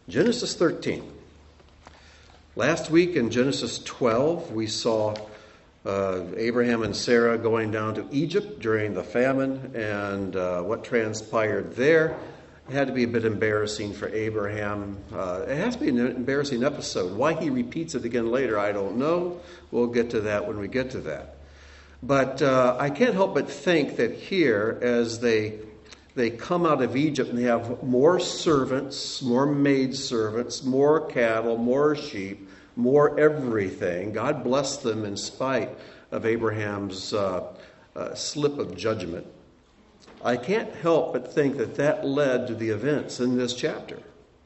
Genesis 13. Last week in Genesis 12, we saw Abraham and Sarah going down to Egypt during the famine, and what transpired there. It had to be a bit embarrassing for Abraham. It has to be an embarrassing episode. Why he repeats it again later, I don't know. We'll get to that when we get to that. But I can't help but think that here, as they come out of Egypt and they have more servants, more maidservants, more cattle, more sheep, more everything. God blessed them in spite of Abraham's slip of judgment. I can't help but think that that led to the events in this chapter.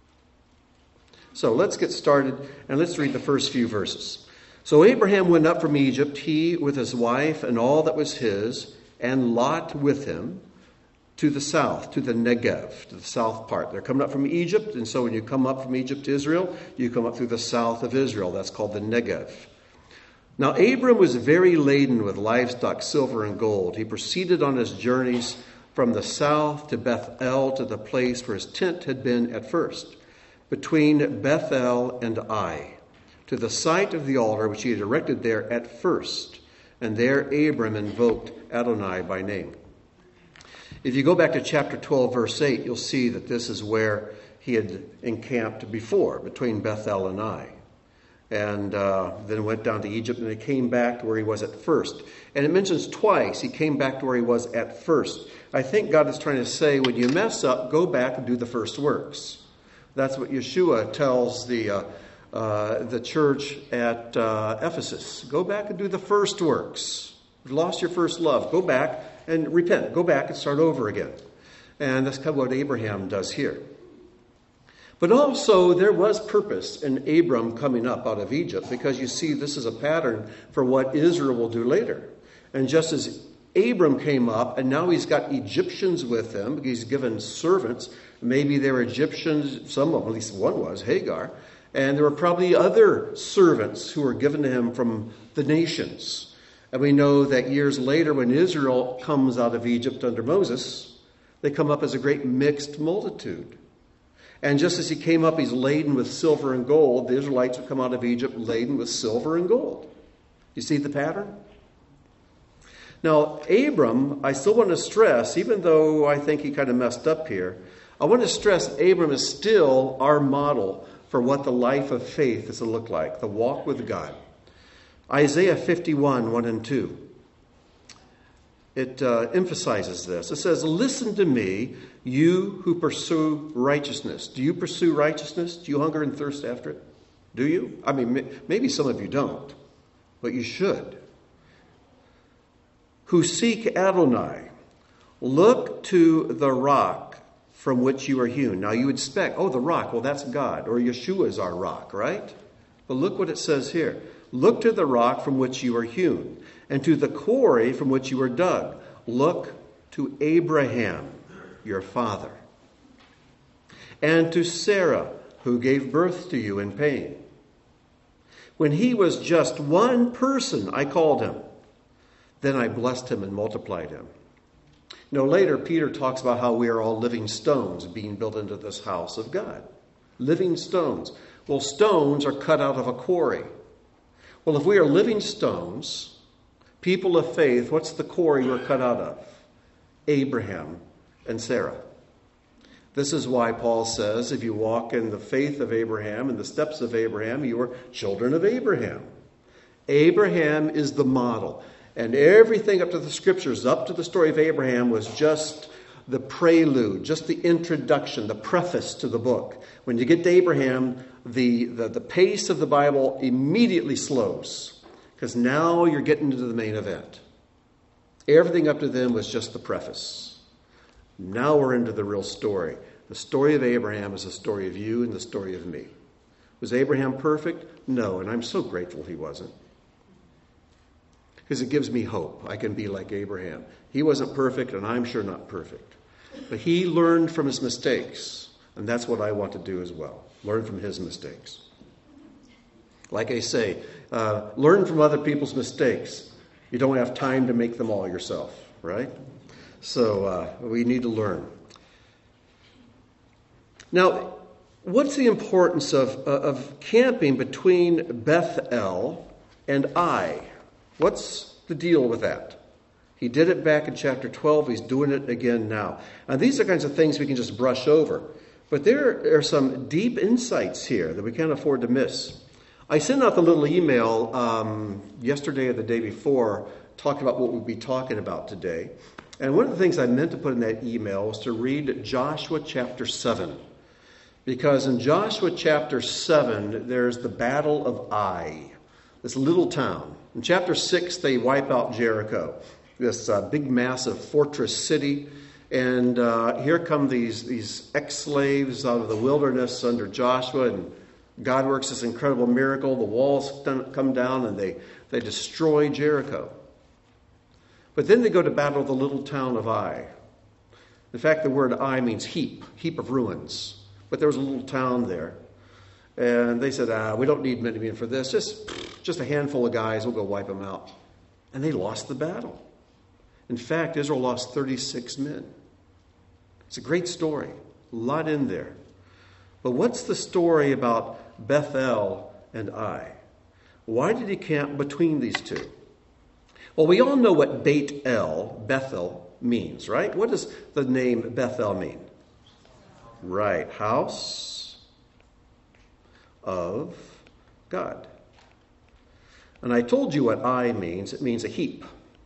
So let's get started and let's read the first few verses. So Abraham went up from Egypt, he with his wife and all that was his, and Lot with him, to the south, to the Negev, to the south part. They're coming up from Egypt, and so when you come up from Egypt to Israel, you come up through the south of Israel. That's called the Negev. Now Abram was very laden with livestock, silver and gold. He proceeded on his journeys from the south to Bethel, to the place where his tent had been at first, between Bethel and Ai, to the site of the altar which he had erected there at first. And there Abram invoked Adonai by name. If you go back to chapter 12, verse 8, you'll see that this is where he had encamped before, between Bethel and Ai. And then went down to Egypt, and he came back to where he was at first. And it mentions twice he came back to where he was at first. I think God is trying to say, when you mess up, go back and do the first works. That's what Yeshua tells the church at Ephesus. Go back and do the first works. You've lost your first love. Go back and repent. Go back and start over again. And that's kind of what Abraham does here. But also there was purpose in Abram coming up out of Egypt, because you see this is a pattern for what Israel will do later. And just as Abram came up, and now he's got Egyptians with him, he's given servants. Maybe they were Egyptians, some of them, at least one was, Hagar. And there were probably other servants who were given to him from the nations. And we know that years later, when Israel comes out of Egypt under Moses, they come up as a great mixed multitude. And just as he came up, he's laden with silver and gold. The Israelites would come out of Egypt laden with silver and gold. You see the pattern? Now, Abram, I still want to stress, even though I think he kind of messed up here, I want to stress Abram is still our model for what the life of faith is to look like, the walk with God. Isaiah 51, 1 and 2. It emphasizes this. It says, "Listen to me, you who pursue righteousness." Do you pursue righteousness? Do you hunger and thirst after it? Do you? I mean, maybe some of you don't, but you should. "Who seek Adonai, look to the rock from which you are hewn." Now you would expect, the rock, well, that's God, or Yeshua is our rock, right? But look what it says here. "Look to the rock from which you are hewn, and to the quarry from which you are dug. Look to Abraham, your father, and to Sarah, who gave birth to you in pain. When he was just one person, I called him. Then I blessed him and multiplied him." Later, Peter talks about how we are all living stones being built into this house of God. Living stones. Well, stones are cut out of a quarry. Well, if we are living stones, people of faith, what's the quarry we're cut out of? Abraham and Sarah. This is why Paul says, if you walk in the faith of Abraham and the steps of Abraham, you are children of Abraham. Abraham is the model. And everything up to the scriptures, up to the story of Abraham, was just the prelude, just the introduction, the preface to the book. When you get to Abraham, the pace of the Bible immediately slows, because now you're getting into the main event. Everything up to then was just the preface. Now we're into the real story. The story of Abraham is the story of you and the story of me. Was Abraham perfect? No, and I'm so grateful he wasn't. Because it gives me hope. I can be like Abraham. He wasn't perfect, and I'm sure not perfect. But he learned from his mistakes, and that's what I want to do as well. Learn from his mistakes. Like I say, learn from other people's mistakes. You don't have time to make them all yourself, right? So we need to learn. Now, What's the importance of camping between Bethel and Ai? What's the deal with that? He did it back in chapter 12. He's doing it again now. And these are kinds of things we can just brush over. But there are some deep insights here that we can't afford to miss. I sent out the little email yesterday or the day before talking about what we'll be talking about today. And one of the things I meant to put in that email was to read Joshua chapter 7. Because in Joshua chapter 7, there's the battle of Ai, this little town. In chapter 6, they wipe out Jericho, this big, massive fortress city. And here come these ex-slaves out of the wilderness under Joshua, and God works this incredible miracle. The walls come down, and they destroy Jericho. But then they go to battle the little town of Ai. In fact, the word Ai means heap of ruins. But there was a little town there. And they said, we don't need many men for this. Just a handful of guys, we'll go wipe them out. And they lost the battle. In fact, Israel lost 36 men. It's a great story. A lot in there. But what's the story about Bethel and Ai? Why did he camp between these two? Well, we all know what Beit El, Bethel, means, right? What does the name Bethel mean? Right, house of God. And I told you what Ai means. It means a heap.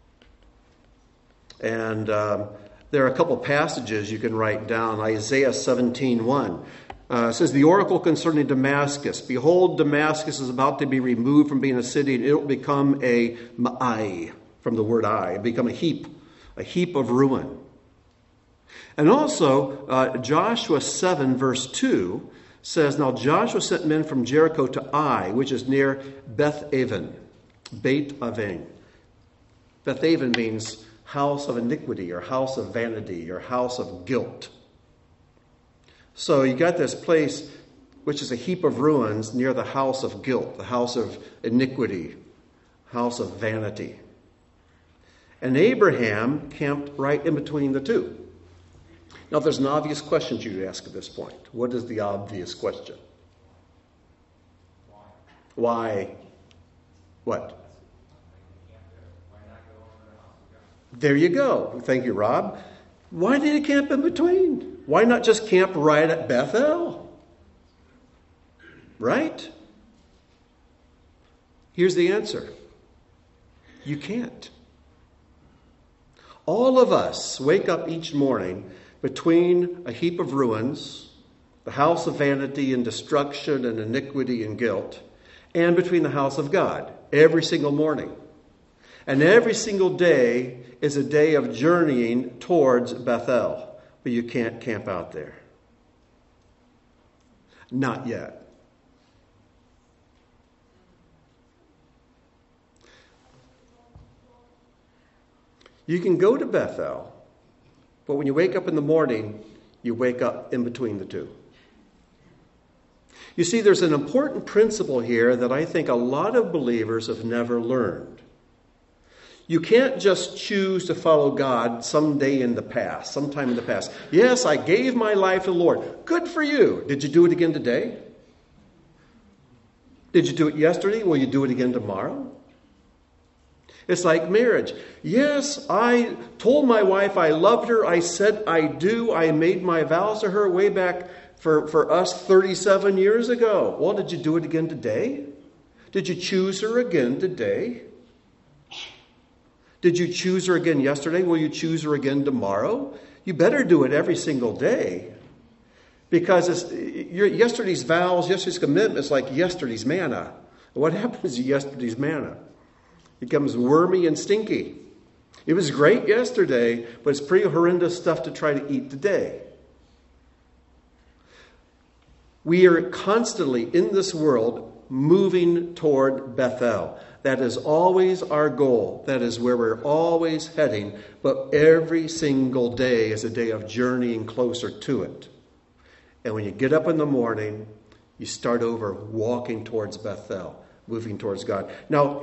And there are a couple passages you can write down. Isaiah 17:1 says, the oracle concerning Damascus. Behold, Damascus is about to be removed from being a city, and it will become a ma'ai, from the word I. It'll become a heap of ruin. And also, Joshua 7, verse 2 says, now Joshua sent men from Jericho to Ai, which is near Beth-aven. Beit-aven. Beth-aven means house of iniquity, or house of vanity, or house of guilt. So you got this place, which is a heap of ruins near the house of guilt, the house of iniquity, house of vanity. And Abraham camped right in between the two. Now, there's an obvious question to ask at this point. What is the obvious question? Why? What? There you go. Thank you, Rob. Why did he camp in between? Why not just camp right at Bethel? Right? Here's the answer. You can't. All of us wake up each morning between a heap of ruins, the house of vanity and destruction and iniquity and guilt, and between the house of God every single morning. And every single day is a day of journeying towards Bethel, but you can't camp out there. Not yet. You can go to Bethel, but when you wake up in the morning, you wake up in between the two. You see, there's an important principle here that I think a lot of believers have never learned. You can't just choose to follow God someday in the past, sometime in the past. Yes, I gave my life to the Lord. Good for you. Did you do it again today? Did you do it yesterday? Will you do it again tomorrow? It's like marriage. Yes, I told my wife I loved her. I said I do. I made my vows to her way back for us 37 years ago. Well, did you do it again today? Did you choose her again today? Did you choose her again yesterday? Will you choose her again tomorrow? You better do it every single day. Because yesterday's vows, yesterday's commitment is like yesterday's manna. What happens to yesterday's manna? It becomes wormy and stinky. It was great yesterday, but it's pretty horrendous stuff to try to eat today. We are constantly in this world moving toward Bethel. That is always our goal. That is where we're always heading. But every single day is a day of journeying closer to it. And when you get up in the morning, you start over walking towards Bethel, moving towards God. Now,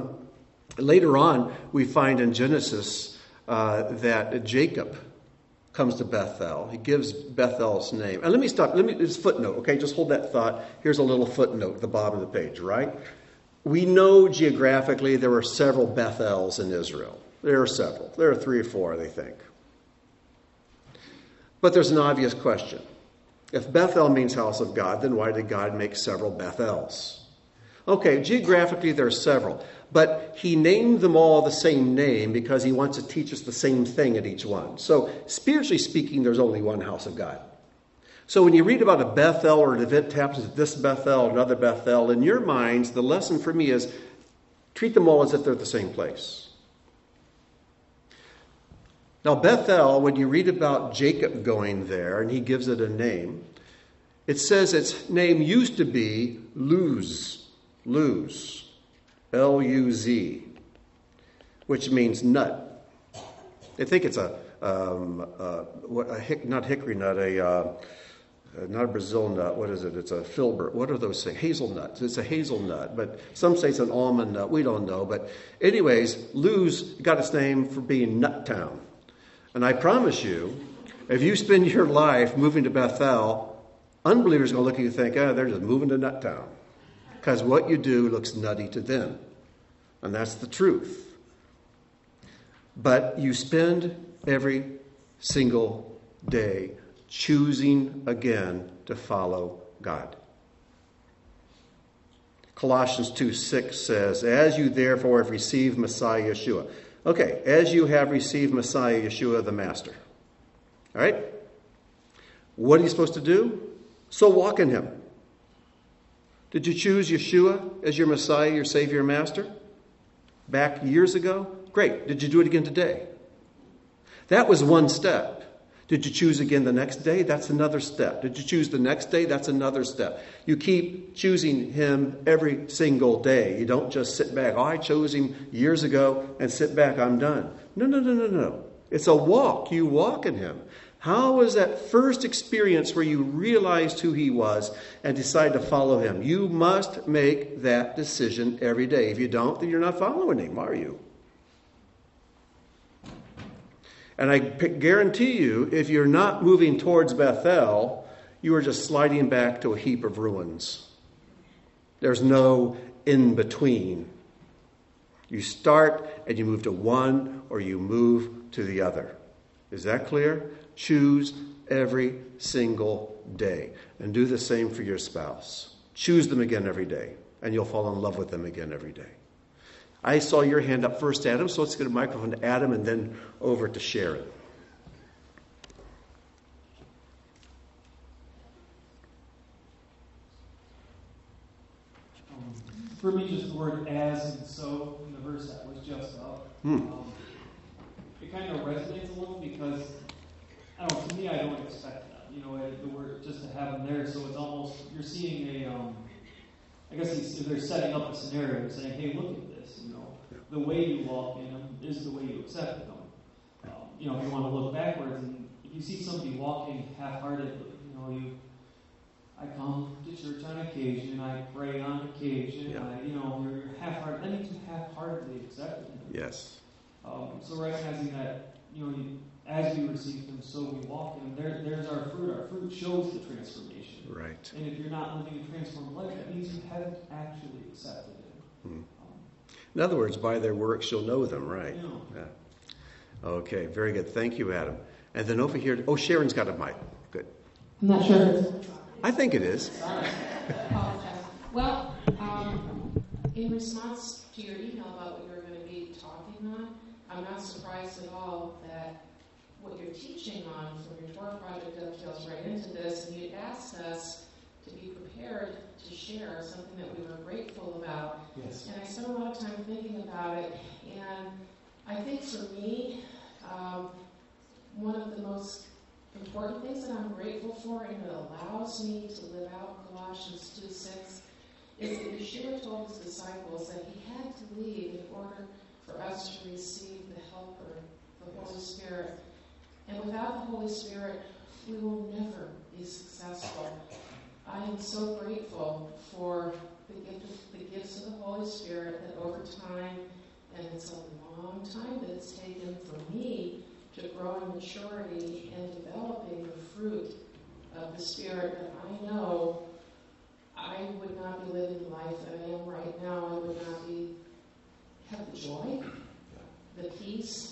later on, we find in Genesis that Jacob comes to Bethel. He gives Bethel its name. And let me stop. It's footnote, okay? Just hold that thought. Here's a little footnote at the bottom of the page, right? We know geographically there were several Bethels in Israel. There are several. There are 3 or 4, they think. But there's an obvious question. If Bethel means house of God, then why did God make several Bethels? Okay, geographically there are several. But he named them all the same name because he wants to teach us the same thing at each one. So spiritually speaking, there's only one house of God. So when you read about a Bethel or an event happens at this Bethel, another Bethel, in your minds, the lesson for me is treat them all as if they're the same place. Now Bethel, when you read about Jacob going there, and he gives it a name, it says its name used to be Luz, L-U-Z, which means nut. I think it's not hickory nut, not a Brazil nut. What is it? It's a filbert. What are those things? Hazelnuts. It's a hazelnut, but some say it's an almond nut. We don't know. But anyways, Luz got its name for being Nut Town. And I promise you, if you spend your life moving to Bethel, unbelievers are going to look at you and think, they're just moving to Nut Town. Because what you do looks nutty to them. And that's the truth. But you spend every single day choosing again to follow God. Colossians 2:6 says, as you therefore have received Messiah Yeshua. Okay, as you have received Messiah Yeshua the Master. All right? What are you supposed to do? So walk in him. Did you choose Yeshua as your Messiah, your Savior, and Master? Back years ago? Great. Did you do it again today? That was one step. Did you choose again the next day? That's another step. Did you choose the next day? That's another step. You keep choosing him every single day. You don't just sit back. I chose him years ago and sit back. I'm done. No. It's a walk. You walk in him. How was that first experience where you realized who he was and decided to follow him? You must make that decision every day. If you don't, then you're not following him, are you? And I guarantee you, if you're not moving towards Bethel, you are just sliding back to a heap of ruins. There's no in between. You start and you move to one or you move to the other. Is that clear? Choose every single day. And do the same for your spouse. Choose them again every day. And you'll fall in love with them again every day. I saw your hand up first, Adam, so let's get a microphone to Adam and then over to Sharon. For me, just the word as and so in the verse that was just up. It kind of resonates a little because, I don't know, to me, I don't expect that. The word just to have them there, so it's almost, you're seeing I guess they're setting up a scenario, saying, hey, look at this, the way you walk in them is the way you accept them. If you want to look backwards, and if you see somebody walking half-heartedly, I come to church on occasion, I pray on occasion, you're half-hearted, that means you half-heartedly accepted him. Yes. So recognizing that, as we receive them, so we walk in them. There's our fruit. Our fruit shows the transformation. Right. And if you're not living a transformed life, that means you haven't actually accepted him. In other words, by their works you'll know them, right? Yeah. Okay, very good. Thank you, Adam. And then over here, Sharon's got a mic. Good. I'm not sure. I think it is. Sorry. I apologize. Well, in response to your email about what you're going to be talking on, I'm not surprised at all that what you're teaching on from your Torah project dovetails right into this, and you asked us to be prepared to share something that we were grateful about. Yes. And I spent a lot of time thinking about it, and I think for me, one of the most important things that I'm grateful for, and it allows me to live out Colossians 2:6, is that Yeshua told his disciples that he had to leave in order for us to receive the Helper, the Holy Spirit. And without the Holy Spirit, we will never be successful. I am so grateful for the gifts of the Holy Spirit that over time, and it's a long time that it's taken for me to grow in maturity and developing the fruit of the Spirit. But I know I would not be living the life that I am right now. I would not have the joy, the peace,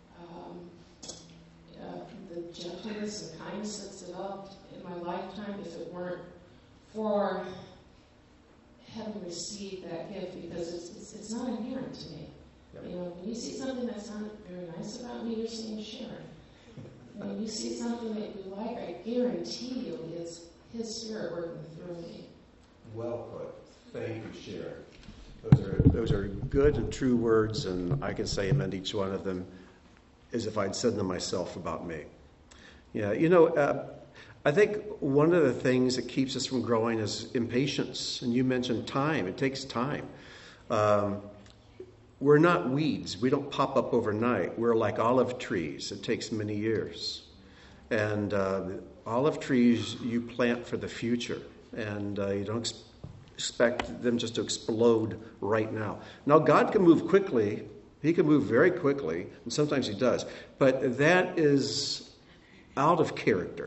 the gentleness and kindness that's developed in my lifetime if it weren't for having received that gift, because it's not inherent to me. Yep. You know, when you see something that's not very nice about me, you're seeing Sharon. When you see something that you like, I guarantee you it's His Spirit working through me. Well put. Thank you, Sharon. Those are good and true words, and I can say amen to each one of them as if I'd said them myself about me. Yeah, I think one of the things that keeps us from growing is impatience. And you mentioned time. It takes time. We're not weeds. We don't pop up overnight. We're like olive trees. It takes many years. And olive trees you plant for the future. And you don't expect them just to explode right now. Now, God can move quickly. He can move very quickly. And sometimes He does. But that is out of character.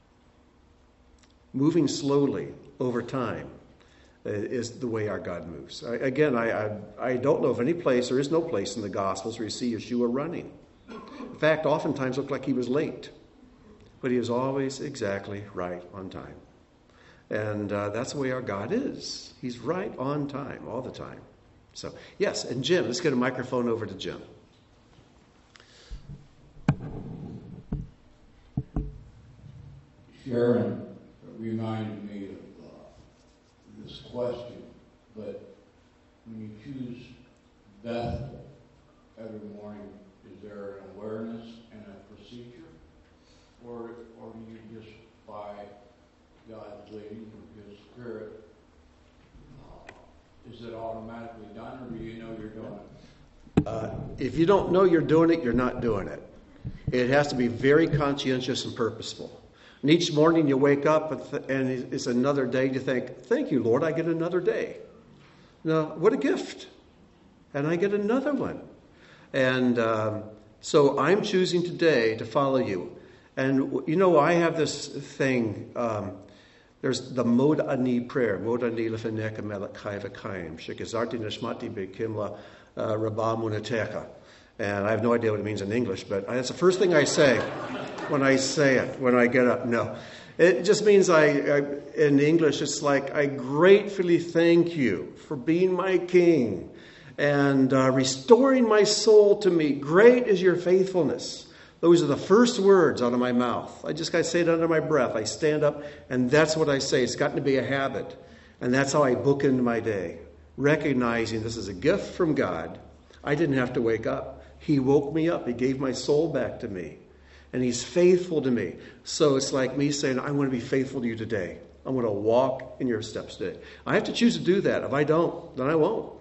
Moving slowly over time is the way our God moves. I don't know of any place, there is no place in the Gospels where you see Yeshua running. In fact, oftentimes it looked like He was late. But He is always exactly right on time. And that's the way our God is. He's right on time, all the time. So, yes, and Jim, let's get a microphone over to Jim. Sharon reminded me of this question, but when you choose Bethel every morning, is there an awareness and a procedure, or do you just by God's leading of His Spirit, is it automatically done, or do you know you're doing it? If you don't know you're doing it, you're not doing it. It has to be very conscientious and purposeful. And each morning you wake up and it's another day. You think, thank you, Lord, I get another day. Now, what a gift. And I get another one. And so I'm choosing today to follow you. And, I have this thing. There's the Mod Ani prayer. Mod Ani lefeneka melech chai v'chaim. Shekizarti nishmati be'kimla rabah munatecha. And I have no idea what it means in English, but that's the first thing I say when I say it, when I get up. No. It just means in English, it's like, I gratefully thank you for being my king and restoring my soul to me. Great is your faithfulness. Those are the first words out of my mouth. I just got to say it under my breath. I stand up, and that's what I say. It's gotten to be a habit. And that's how I bookend my day, recognizing this is a gift from God. I didn't have to wake up. He woke me up. He gave my soul back to me. And He's faithful to me. So it's like me saying, I want to be faithful to you today. I'm going to walk in your steps today. I have to choose to do that. If I don't, then I won't.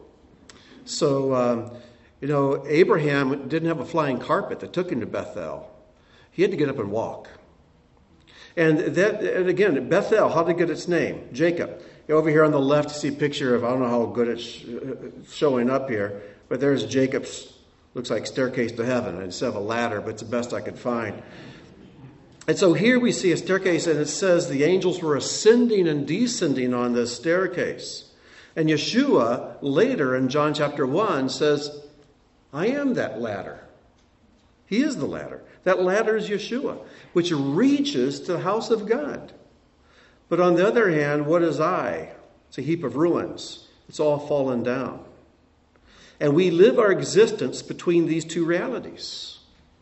So, Abraham didn't have a flying carpet that took him to Bethel. He had to get up and walk. And again, Bethel, how did it get its name? Jacob. Over here on the left, you see a picture of, I don't know how good it's showing up here, but there's Jacob's, looks like staircase to heaven instead of a ladder, but it's the best I could find. And so here we see a staircase, and it says the angels were ascending and descending on this staircase. And Yeshua, later in John chapter 1, says, I am that ladder. He is the ladder. That ladder is Yeshua, which reaches to the house of God. But on the other hand, what is I? It's a heap of ruins. It's all fallen down. And we live our existence between these two realities.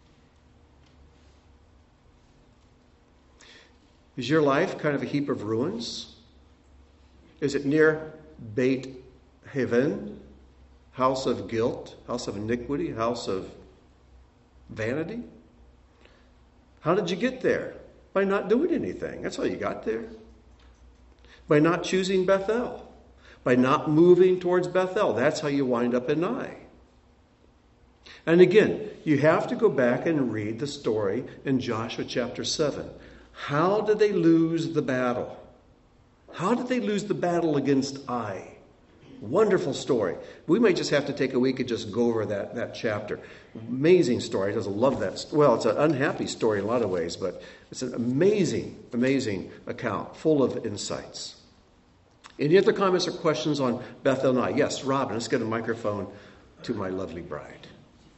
Is your life kind of a heap of ruins? Is it near Beit Haven, house of guilt, house of iniquity, house of vanity? How did you get there? By not doing anything. That's how you got there. By not choosing Bethel. By not moving towards Bethel. That's how you wind up in Ai. And again, you have to go back and read the story in Joshua chapter 7. How did they lose the battle? How did they lose the battle against Ai? Wonderful story. We may just have to take a week and just go over that chapter. Amazing story. I just love that. Well, it's an unhappy story in a lot of ways, but it's an amazing, amazing account full of insights. Any other comments or questions on Bethel Night? Yes, Robin, let's get a microphone to my lovely bride.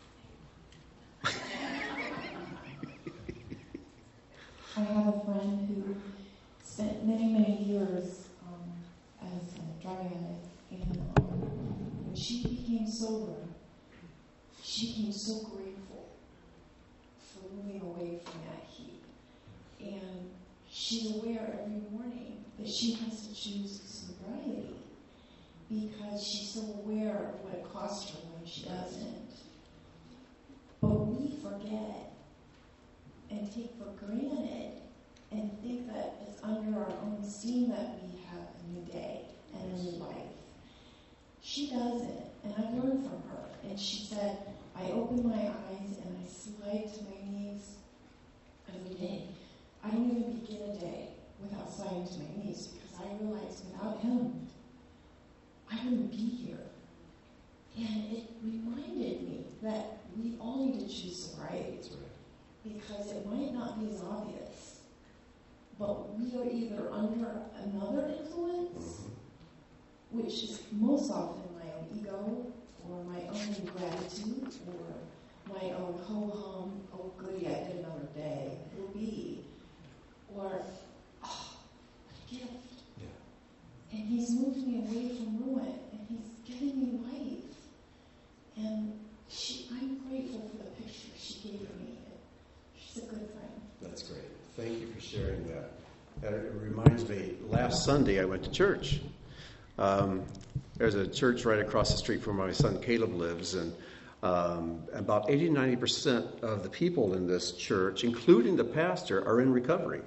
I have a friend who spent many years as a drug addict, and when she became sober, she became so grateful for moving away from that heat. And she's aware every morning that she has to choose sobriety because she's so aware of what it costs her when she doesn't. But we forget and take for granted and think that it's under our own steam that we have a new day and a new life. She doesn't, and I've learned from her. And she said, I open my eyes and I slide to my knees every day. I don't even begin a day without sliding to my knees because I realize without him, I wouldn't be here. And it reminded me that we all need to choose sobriety because it might not be as obvious, but we are either under another influence, which is most often my own ego or my own gratitude or my own ho-hum, oh goody, I did another day, it will be, or, oh, what a gift. Yeah. And he's moved me away from ruin, and he's giving me life. And I'm grateful for the picture she gave me. She's a good friend. That's great. Thank you for sharing that. And it reminds me, last Sunday I went to church. There's a church right across the street from where my son Caleb lives, and about 80-90% of the people in this church, including the pastor, are in recovery.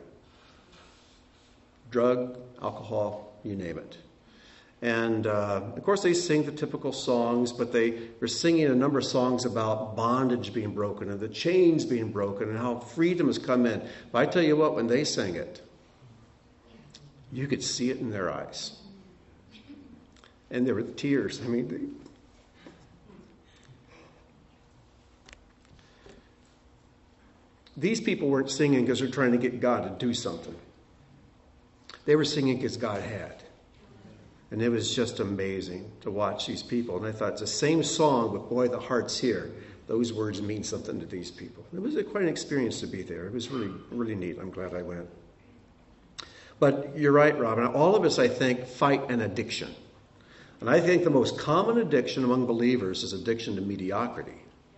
Drug, alcohol, you name it. And, of course, they sing the typical songs, but they were singing a number of songs about bondage being broken and the chains being broken and how freedom has come in. But I tell you what, when they sang it, you could see it in their eyes. And there were tears. I mean, these people weren't singing because they're trying to get God to do something. They were singing because God had. And it was just amazing to watch these people. And I thought, it's the same song, but boy, the heart's here. Those words mean something to these people. It was quite an experience to be there. It was really, really neat. I'm glad I went. But you're right, Robin. All of us, I think, fight an addiction. And I think the most common addiction among believers is addiction to mediocrity.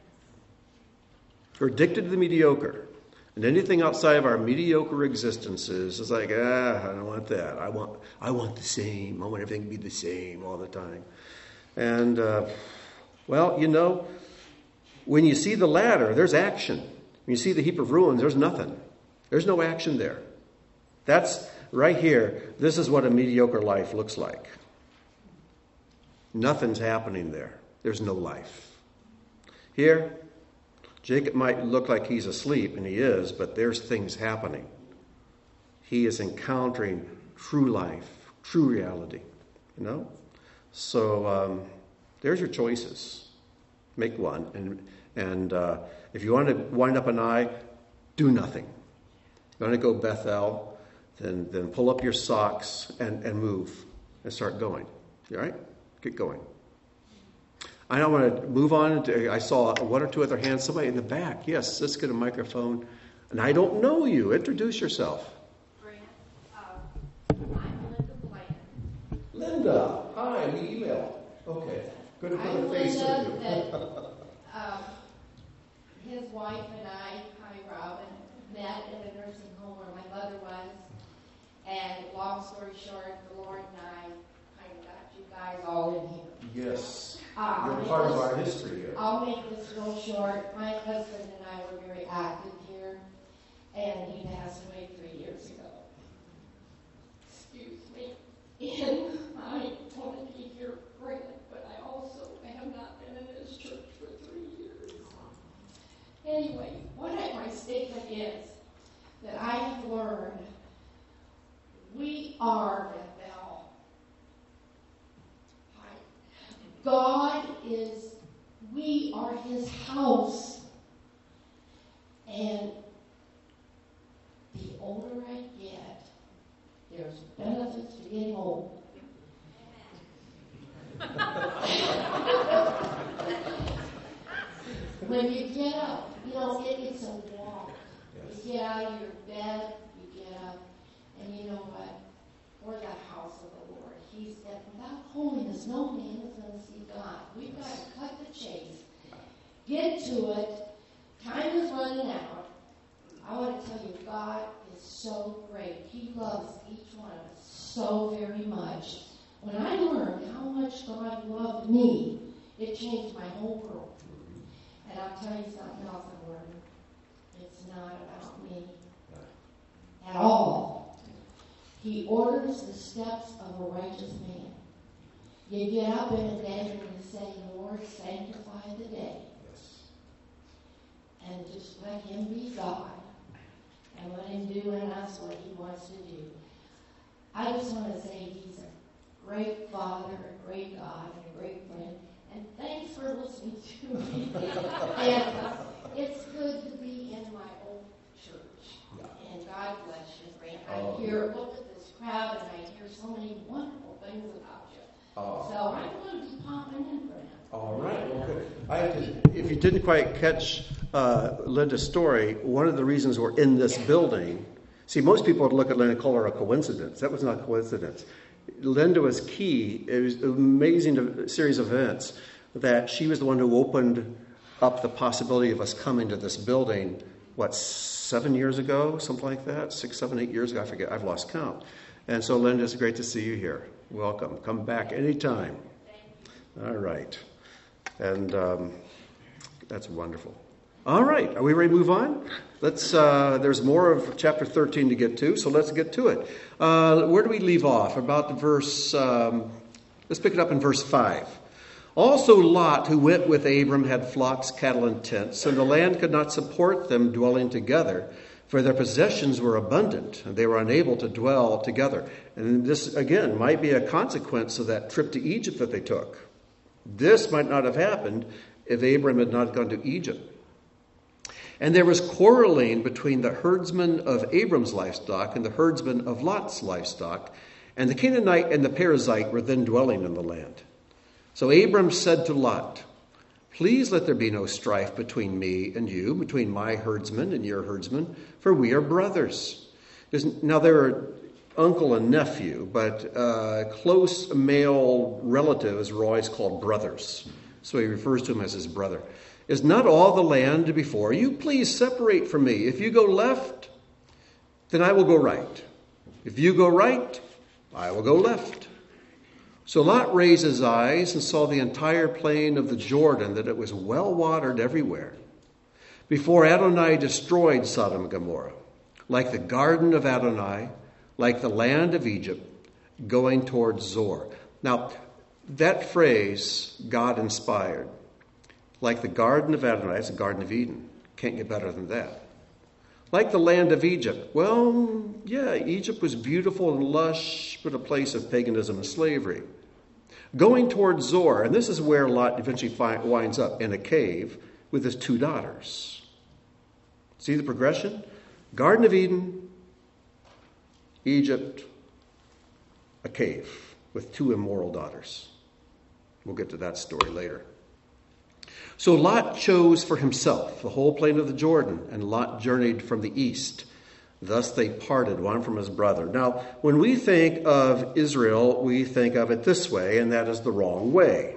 We're addicted to the mediocre. And anything outside of our mediocre existences is like, I don't want that. I want the same. I want everything to be the same all the time. And, well, you know, when you see the ladder, there's action. When you see the heap of ruins, there's nothing. There's no action there. That's right here. This is what a mediocre life looks like. Nothing's happening there. There's no life. Here, Jacob might look like he's asleep, and he is, but there's things happening. He is encountering true life, true reality, you know? So there's your choices. Make one. And if you want to wind up an eye, do nothing. You want to go Bethel, then pull up your socks and move and start going. You all right? Get going. I don't want to move on. I saw one or two other hands. Somebody in the back. Yes, let's get a microphone. And I don't know you. Introduce yourself. Grant, I'm Linda Bland. Linda. Hi, we email. Okay. Good to put a face to you. His wife and I, Robin, met at a nursing home where my mother was. And long story short, the Lord and I kind of got you guys all in here. Yes. You're part of our history here. I'll make this real short. My husband and I were very active here, and he passed away 3 years ago. Excuse me. And I wanted to hear Grant, but I also have not been in this church for 3 years. Anyway, what my statement is that I have learned, we are Bethel. we are his house. And the older I get, there's benefits to getting old. When you get up, it's a walk. Yes. You get out of your bed, you get up, and you know what? We're the house of the Lord. He said, without holiness, no man is going to see God. We've got to cut the chase. Get to it. Time is running out. I want to tell you, God is so great. He loves each one of us so very much. When I learned how much God loved me, it changed my whole world. And I'll tell you something else I learned. It's not about me at all. He orders the steps of a righteous man. You get up in a day and you say, Lord, sanctify the day. And just let him be God. And let him do in us what he wants to do. I just want to say he's a great Father, a great God, and a great friend. And thanks for listening to me. And it's good to be in my old church. And God bless you, Frank. Look at this crowd, and I hear so many wonderful things about you. So I'm going to be popping in for now. All right. Well, good. If you didn't quite catch Linda's story, one of the reasons we're in this building, see, most people would look at Linda and call her a coincidence. That was not a coincidence. Linda was key. It was an amazing series of events that she was the one who opened up the possibility of us coming to this building, 7 years ago? Something like that? 6, 7, 8 years ago? I forget. I've lost count. And so, Linda, it's great to see you here. Welcome. Come back anytime. All right. And that's wonderful. All right. Are we ready to move on? There's more of chapter 13 to get to, so let's get to it. Where do we leave off? About the verse, let's pick it up in verse 5. Also Lot, who went with Abram, had flocks, cattle, and tents, and the land could not support them dwelling together, for their possessions were abundant, and they were unable to dwell together. And this, again, might be a consequence of that trip to Egypt that they took. This might not have happened if Abram had not gone to Egypt. And there was quarreling between the herdsmen of Abram's livestock and the herdsmen of Lot's livestock, and the Canaanite and the Perizzite were then dwelling in the land. So Abram said to Lot, please let there be no strife between me and you, between my herdsmen and your herdsmen, for we are brothers. Now they were uncle and nephew, but close male relatives were always called brothers. So he refers to him as his brother. Is not all the land before you? Please separate from me. If you go left, then I will go right. If you go right, I will go left. So Lot raised his eyes and saw the entire plain of the Jordan, that it was well watered everywhere, before Adonai destroyed Sodom and Gomorrah, like the garden of Adonai, like the land of Egypt, going towards Zoar. Now, that phrase, God inspired, like the garden of Adonai, it's the Garden of Eden. Can't get better than that. Like the land of Egypt. Well, yeah, Egypt was beautiful and lush, but a place of paganism and slavery. Going towards Zoar, and this is where Lot eventually winds up, in a cave with his 2 daughters. See the progression? Garden of Eden, Egypt, a cave with 2 immoral daughters. We'll get to that story later. So Lot chose for himself the whole plain of the Jordan, and Lot journeyed from the east. Thus they parted, one from his brother. Now, when we think of Israel, we think of it this way, and that is the wrong way.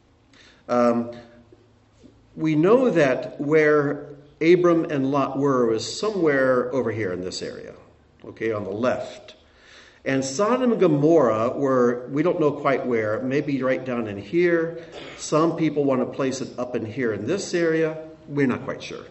We know that where Abram and Lot were was somewhere over here in this area, okay, on the left. And Sodom and Gomorrah were, we don't know quite where, maybe right down in here. Some people want to place it up in here in this area. We're not quite sure.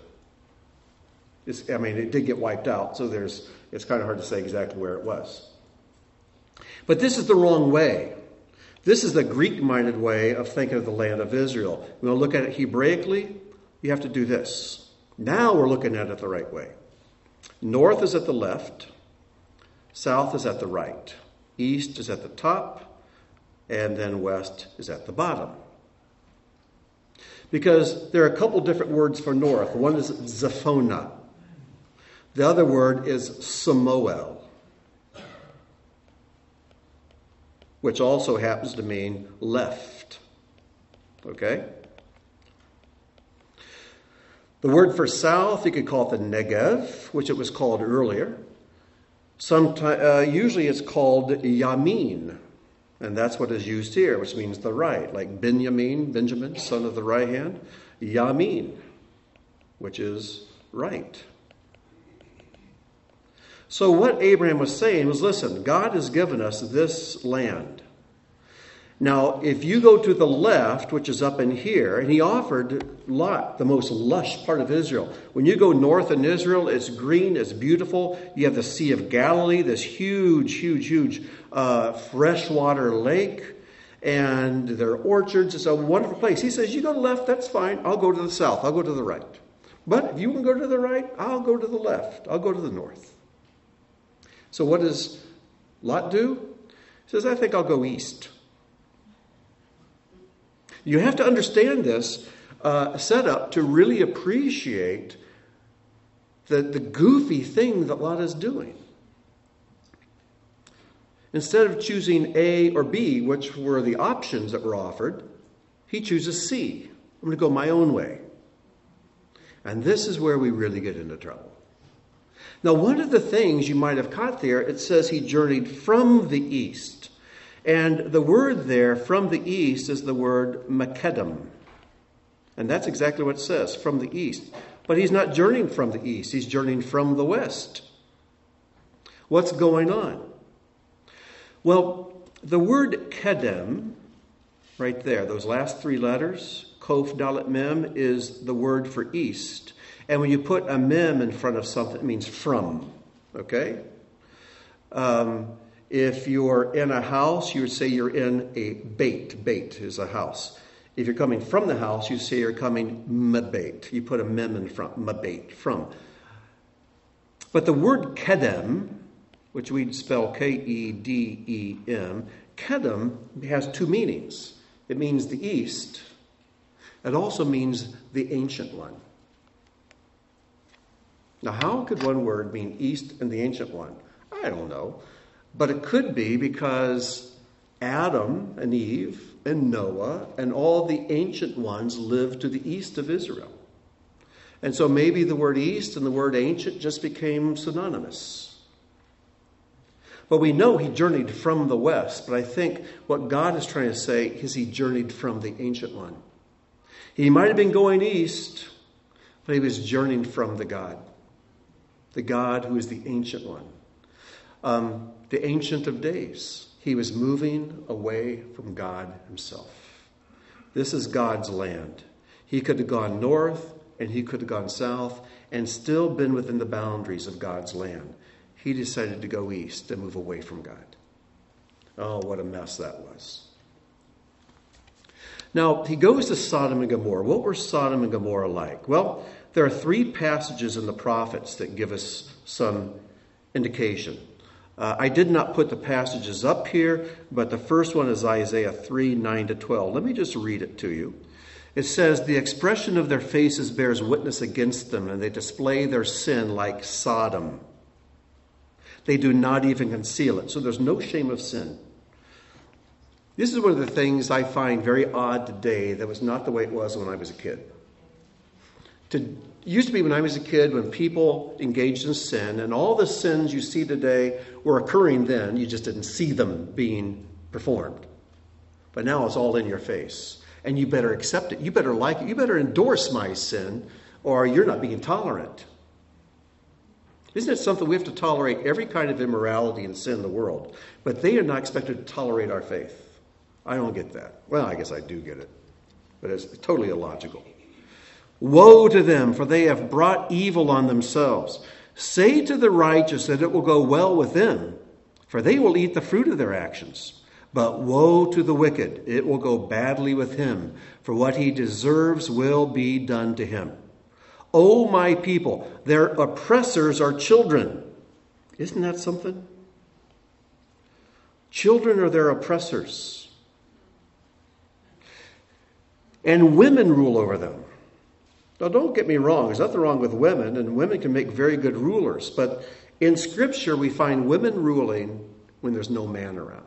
It did get wiped out, so it's kind of hard to say exactly where it was. But this is the wrong way. This is the Greek-minded way of thinking of the land of Israel. When we look at it Hebraically, you have to do this. Now we're looking at it the right way. North is at the left. South is at the right. East is at the top. And then west is at the bottom. Because there are a couple different words for north. One is Zephonah. The other word is Samuel, which also happens to mean left. Okay? The word for south, you could call it the Negev, which it was called earlier. Usually it's called Yamin, and that's what is used here, which means the right, like Benjamin, son of the right hand. Yamin, which is right. So what Abraham was saying was, listen, God has given us this land. Now, if you go to the left, which is up in here, and he offered Lot, the most lush part of Israel. When you go north in Israel, it's green, it's beautiful. You have the Sea of Galilee, this huge freshwater lake, and there are orchards. It's a wonderful place. He says, you go to the left, that's fine. I'll go to the south. I'll go to the right. But if you want to go to the right, I'll go to the left. I'll go to the north. So what does Lot do? He says, I think I'll go east. You have to understand this setup to really appreciate the goofy thing that Lot is doing. Instead of choosing A or B, which were the options that were offered, he chooses C. I'm going to go my own way. And this is where we really get into trouble. Now, one of the things you might have caught there, it says he journeyed from the east. And the word there, from the east, is the word Makedem. And that's exactly what it says, from the east. But he's not journeying from the east. He's journeying from the west. What's going on? Well, the word Kedem, right there, those last three letters, Kof Dalet Mem, is the word for east. And when you put a mem in front of something, it means from. Okay? If you're in a house, you would say you're in a beit. Beit is a house. If you're coming from the house, you say you're coming mebeit. You put a mem in front, mebeit, from. But the word kedem, which we'd spell K-E-D-E-M, kedem has two meanings. It means the east. It also means the ancient one. Now, how could one word mean east and the ancient one? I don't know. But it could be because Adam and Eve and Noah and all the ancient ones lived to the east of Israel. And so maybe the word east and the word ancient just became synonymous. But we know he journeyed from the west. But I think what God is trying to say is he journeyed from the ancient one. He might have been going east, but he was journeying from the God who is the ancient one. The Ancient of Days. He was moving away from God himself. This is God's land. He could have gone north and he could have gone south and still been within the boundaries of God's land. He decided to go east and move away from God. Oh, what a mess that was. Now, he goes to Sodom and Gomorrah. What were Sodom and Gomorrah like? Well, there are three passages in the prophets that give us some indication. I did not put the passages up here, but the first one is Isaiah 3, 9-12. Let me just read it to you. It says, the expression of their faces bears witness against them, and they display their sin like Sodom. They do not even conceal it. So there's no shame of sin. This is one of the things I find very odd today that was not the way it was when I was a kid. It used to be when I was a kid, when people engaged in sin, and all the sins you see today were occurring then, you just didn't see them being performed. But now it's all in your face. And you better accept it. You better like it. You better endorse my sin, or you're not being tolerant. Isn't it something we have to tolerate every kind of immorality and sin in the world? But they are not expected to tolerate our faith. I don't get that. Well, I guess I do get it. But it's totally illogical. Woe to them, for they have brought evil on themselves. Say to the righteous that it will go well with them, for they will eat the fruit of their actions. But woe to the wicked, it will go badly with him, for what he deserves will be done to him. O my people, their oppressors are children. Isn't that something? Children are their oppressors. And women rule over them. Now, don't get me wrong. There's nothing wrong with women, and women can make very good rulers. But in Scripture, we find women ruling when there's no man around.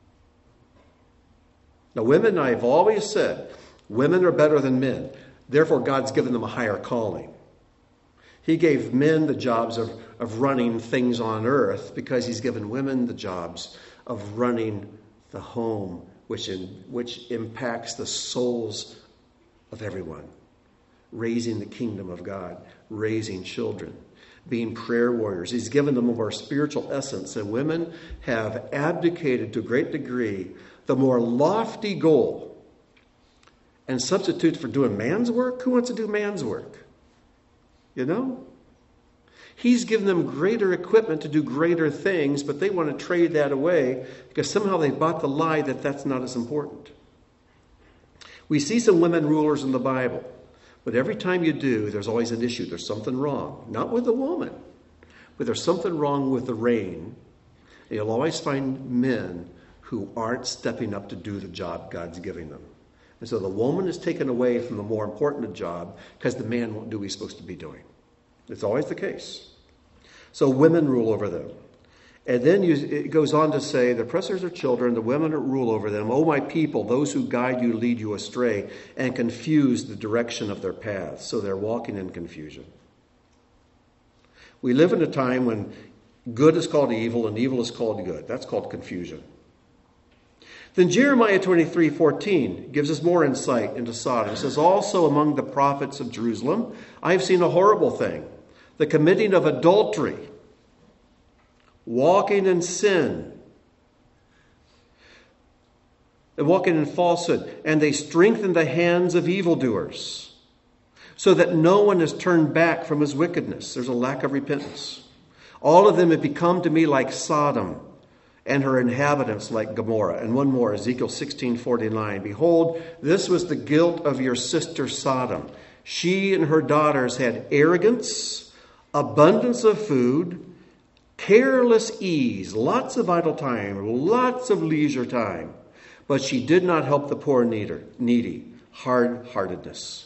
Now, women, I've always said, women are better than men. Therefore, God's given them a higher calling. He gave men the jobs of running things on earth because he's given women the jobs of running the home, which impacts the souls of everyone. Raising the kingdom of God, raising children, being prayer warriors. He's given them a more spiritual essence, and women have abdicated to a great degree the more lofty goal and substitute for doing man's work. Who wants to do man's work? You know? He's given them greater equipment to do greater things, but they want to trade that away because somehow they bought the lie that that's not as important. We see some women rulers in the Bible, but every time you do, there's always an issue. There's something wrong. Not with the woman, but there's something wrong with the reign. And you'll always find men who aren't stepping up to do the job God's giving them. And so the woman is taken away from the more important job because the man won't do what he's supposed to be doing. It's always the case. So women rule over them. And then it goes on to say, the oppressors are children, the women rule over them. O my people, those who guide you lead you astray and confuse the direction of their paths. So they're walking in confusion. We live in a time when good is called evil and evil is called good. That's called confusion. Then Jeremiah 23:14 gives us more insight into Sodom. It says, also among the prophets of Jerusalem, I have seen a horrible thing, the committing of adultery, walking in sin, and walking in falsehood, and they strengthen the hands of evildoers, so that no one is turned back from his wickedness. There's a lack of repentance. All of them have become to me like Sodom, and her inhabitants like Gomorrah. And one more, Ezekiel 16:49. Behold, this was the guilt of your sister Sodom. She and her daughters had arrogance, abundance of food, careless ease, lots of idle time, lots of leisure time. But she did not help the poor needy, hard-heartedness.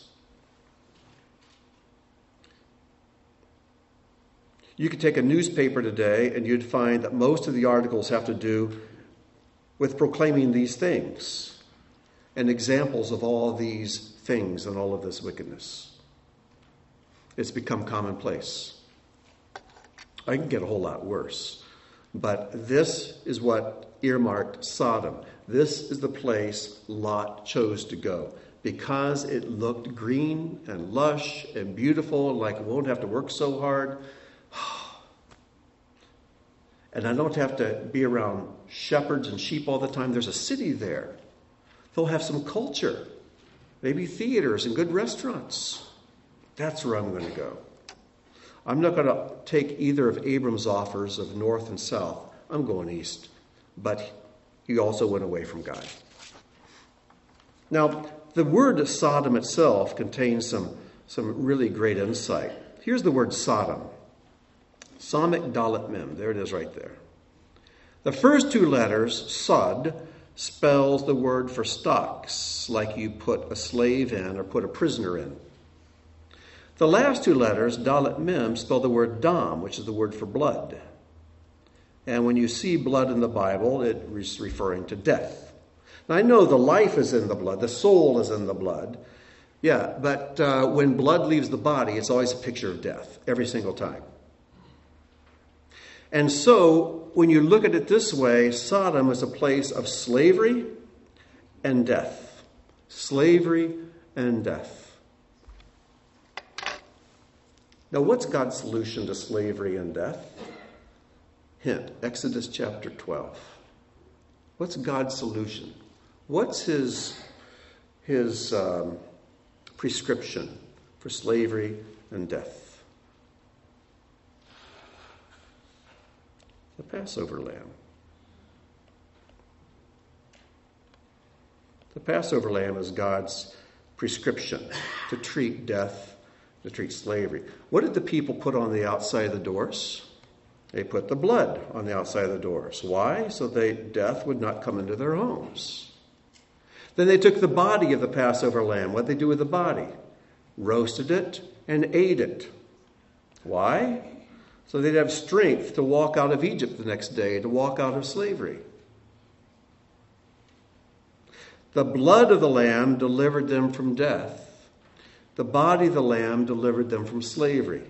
You could take a newspaper today and you'd find that most of the articles have to do with proclaiming these things and examples of all these things and all of this wickedness. It's become commonplace. I can get a whole lot worse. But this is what earmarked Sodom. This is the place Lot chose to go because it looked green and lush and beautiful, like it won't have to work so hard. And I don't have to be around shepherds and sheep all the time. There's a city there. They'll have some culture, maybe theaters and good restaurants. That's where I'm going to go. I'm not going to take either of Abram's offers of north and south. I'm going east. But he also went away from God. Now, the word Sodom itself contains some really great insight. Here's the word Sodom. Samech Dalet Mem. There it is right there. The first two letters, Sod, spells the word for stocks, like you put a slave in or put a prisoner in. The last two letters, Dalet Mem, spell the word Dam, which is the word for blood. And when you see blood in the Bible, it is referring to death. Now, I know the life is in the blood, the soul is in the blood. Yeah, but when blood leaves the body, it's always a picture of death, every single time. And so, when you look at it this way, Sodom is a place of slavery and death. Slavery and death. Now, what's God's solution to slavery and death? Hint, Exodus chapter 12. What's God's solution? What's his prescription for slavery and death? The Passover lamb. The Passover lamb is God's prescription to treat death, to treat slavery. What did the people put on the outside of the doors? They put the blood on the outside of the doors. Why? So death would not come into their homes. Then they took the body of the Passover lamb. What did they do with the body? Roasted it and ate it. Why? So they'd have strength to walk out of Egypt the next day, to walk out of slavery. The blood of the lamb delivered them from death. The body of the lamb delivered them from slavery.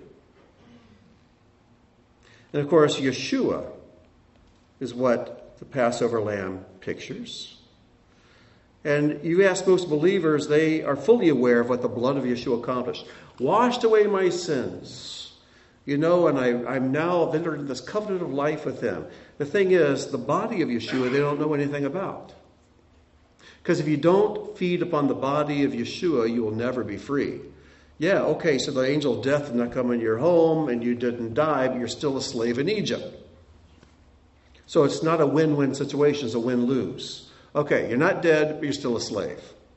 And of course, Yeshua is what the Passover lamb pictures. And you ask most believers, they are fully aware of what the blood of Yeshua accomplished. Washed away my sins. You know, and I'm now entered into this covenant of life with him. The thing is, the body of Yeshua, they don't know anything about. Because if you don't feed upon the body of Yeshua, you will never be free. Yeah, okay, so the angel of death did not come into your home and you didn't die, but you're still a slave in Egypt. So it's not a win-win situation, it's a win-lose. Okay, you're not dead, but you're still a slave.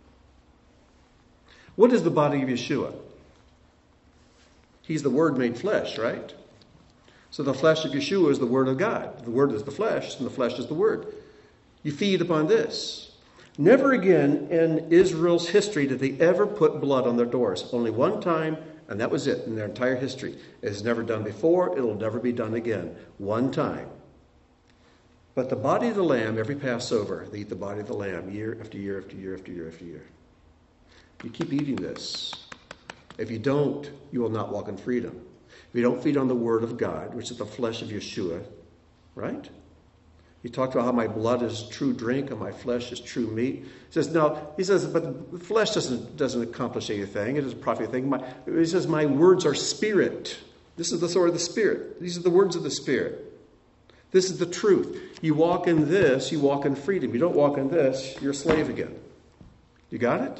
What is the body of Yeshua? He's the Word made flesh, right? So the flesh of Yeshua is the Word of God. The Word is the flesh, and the flesh is the Word. You feed upon this. Never again in Israel's history did they ever put blood on their doors. Only one time, and that was it in their entire history. It was never done before. It'll never be done again. One time. But the body of the lamb, every Passover, they eat the body of the lamb year after year after year after year after year. You keep eating this. If you don't, you will not walk in freedom. If you don't feed on the Word of God, which is the flesh of Yeshua, right? He talked about how my blood is true drink and my flesh is true meat. He says, but the flesh doesn't accomplish anything. It is a profit thing. He says, my words are spirit. This is the sword of the Spirit. These are the words of the Spirit. This is the truth. You walk in this, you walk in freedom. You don't walk in this, you're a slave again. You got it?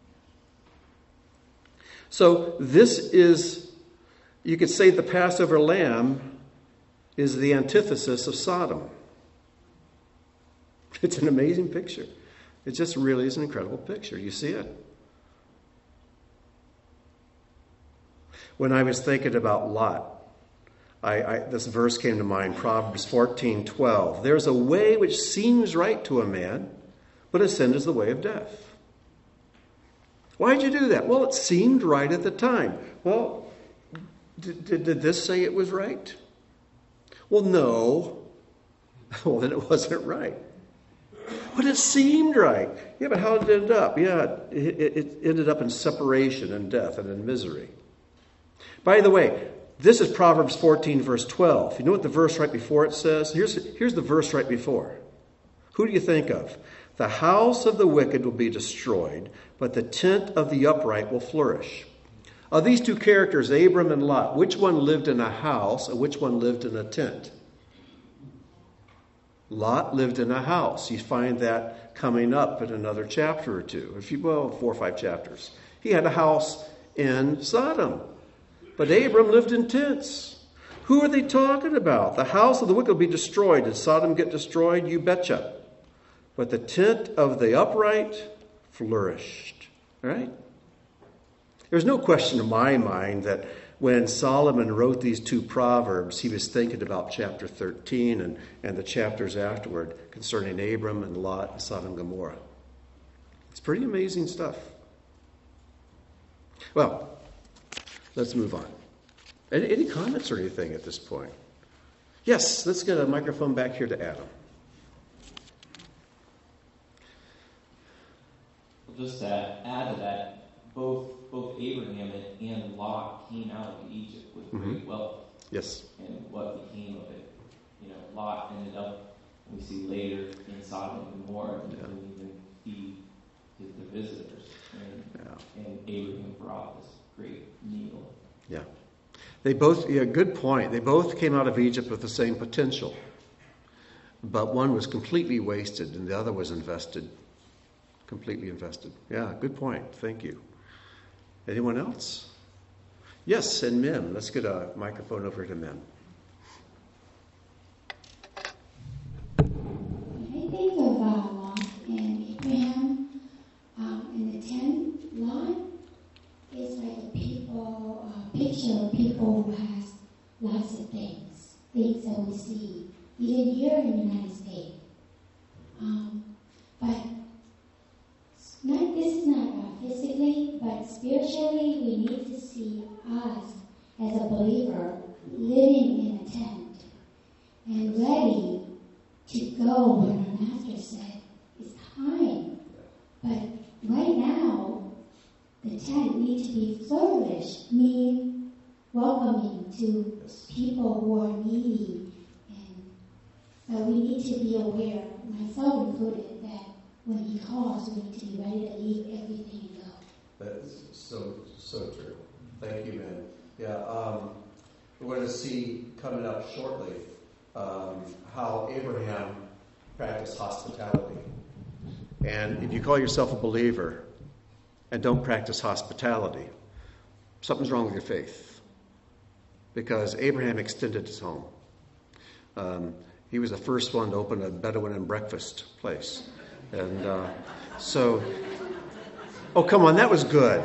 So this is, you could say the Passover lamb is the antithesis of Sodom. It's an amazing picture. It just really is an incredible picture. You see it. When I was thinking about Lot, this verse came to mind, Proverbs 14:12. There's a way which seems right to a man, but his sin is the way of death. Why'd you do that? Well, it seemed right at the time. Well, did this say it was right? Well, no. Well, then it wasn't right. But it seemed right. Yeah, but how did it end up? Yeah, it ended up in separation and death and in misery. By the way, this is Proverbs 14, verse 12. You know what the verse right before it says? Here's the verse right before. Who do you think of? The house of the wicked will be destroyed, but the tent of the upright will flourish. Of these two characters, Abram and Lot, which one lived in a house and which one lived in a tent? Lot lived in a house. You find that coming up in another chapter or two. 4 or 5 chapters. He had a house in Sodom. But Abram lived in tents. Who are they talking about? The house of the wicked will be destroyed. Did Sodom get destroyed? You betcha. But the tent of the upright flourished. Right? There's no question in my mind that when Solomon wrote these 2 Proverbs, he was thinking about chapter 13 and the chapters afterward concerning Abram and Lot and Sodom and Gomorrah. It's pretty amazing stuff. Well, let's move on. Any comments or anything at this point? Yes, let's get a microphone back here to Adam. Just to add to that, both Abraham and Lot came out of Egypt with great wealth. Yes. And what became of it. Lot ended up, we see later, in Sodom and Gomorrah, and didn't even feed the visitors. And Abraham brought this great meal. Yeah. They both, good point. They both came out of Egypt with the same potential. But one was completely wasted and the other was invested. Completely invested. Yeah, good point. Thank you. Anyone else? Yes, and Mim. Let's get a microphone over to Mim. I think of Lot and Abraham in the tent. Lot is like a picture of people who has lots of things that we see even here in the United States. But spiritually we need to see us as a believer living in a tent and ready to go where our Master said it's time. But right now, the tent needs to be flourished, meaning welcoming to people who are needy. And we need to be aware, myself included, that when He calls, we need to be ready to leave everything and go. That's so true. Thank you, man. Yeah, we're going to see coming up shortly how Abraham practiced hospitality. And if you call yourself a believer and don't practice hospitality, something's wrong with your faith. Because Abraham extended his home. He was the first one to open a Bedouin and breakfast place. And so, oh, come on, that was good.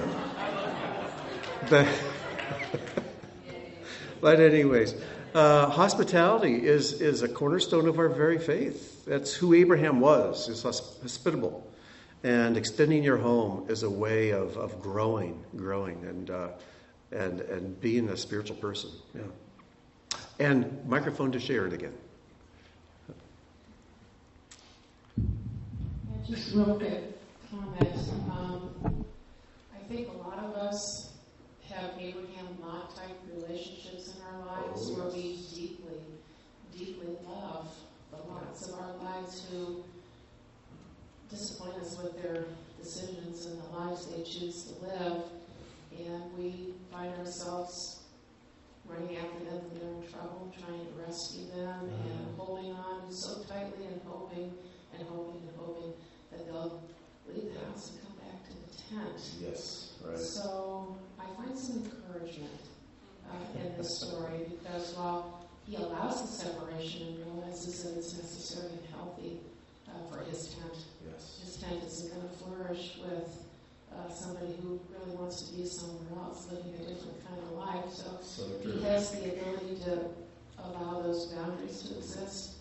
But anyways, hospitality is a cornerstone of our very faith. That's who Abraham was, is hospitable. And extending your home is a way of growing and being a spiritual person. Yeah. And microphone to share it again. Just real quick comment. I think a lot of us have Abraham-Lot type relationships in our lives where we deeply, deeply love the Lots of our lives who disappoint us with their decisions and the lives they choose to live. And we find ourselves running after them when they're in trouble, trying to rescue them and holding on so tightly and hoping that they'll leave the house and come back to the tent. Yes, right. So I find some encouragement in this story because while he allows the separation and realizes that it's necessary and healthy for his tent, his tent isn't going to flourish with somebody who really wants to be somewhere else, living a different kind of life. So he has the ability to allow those boundaries to exist.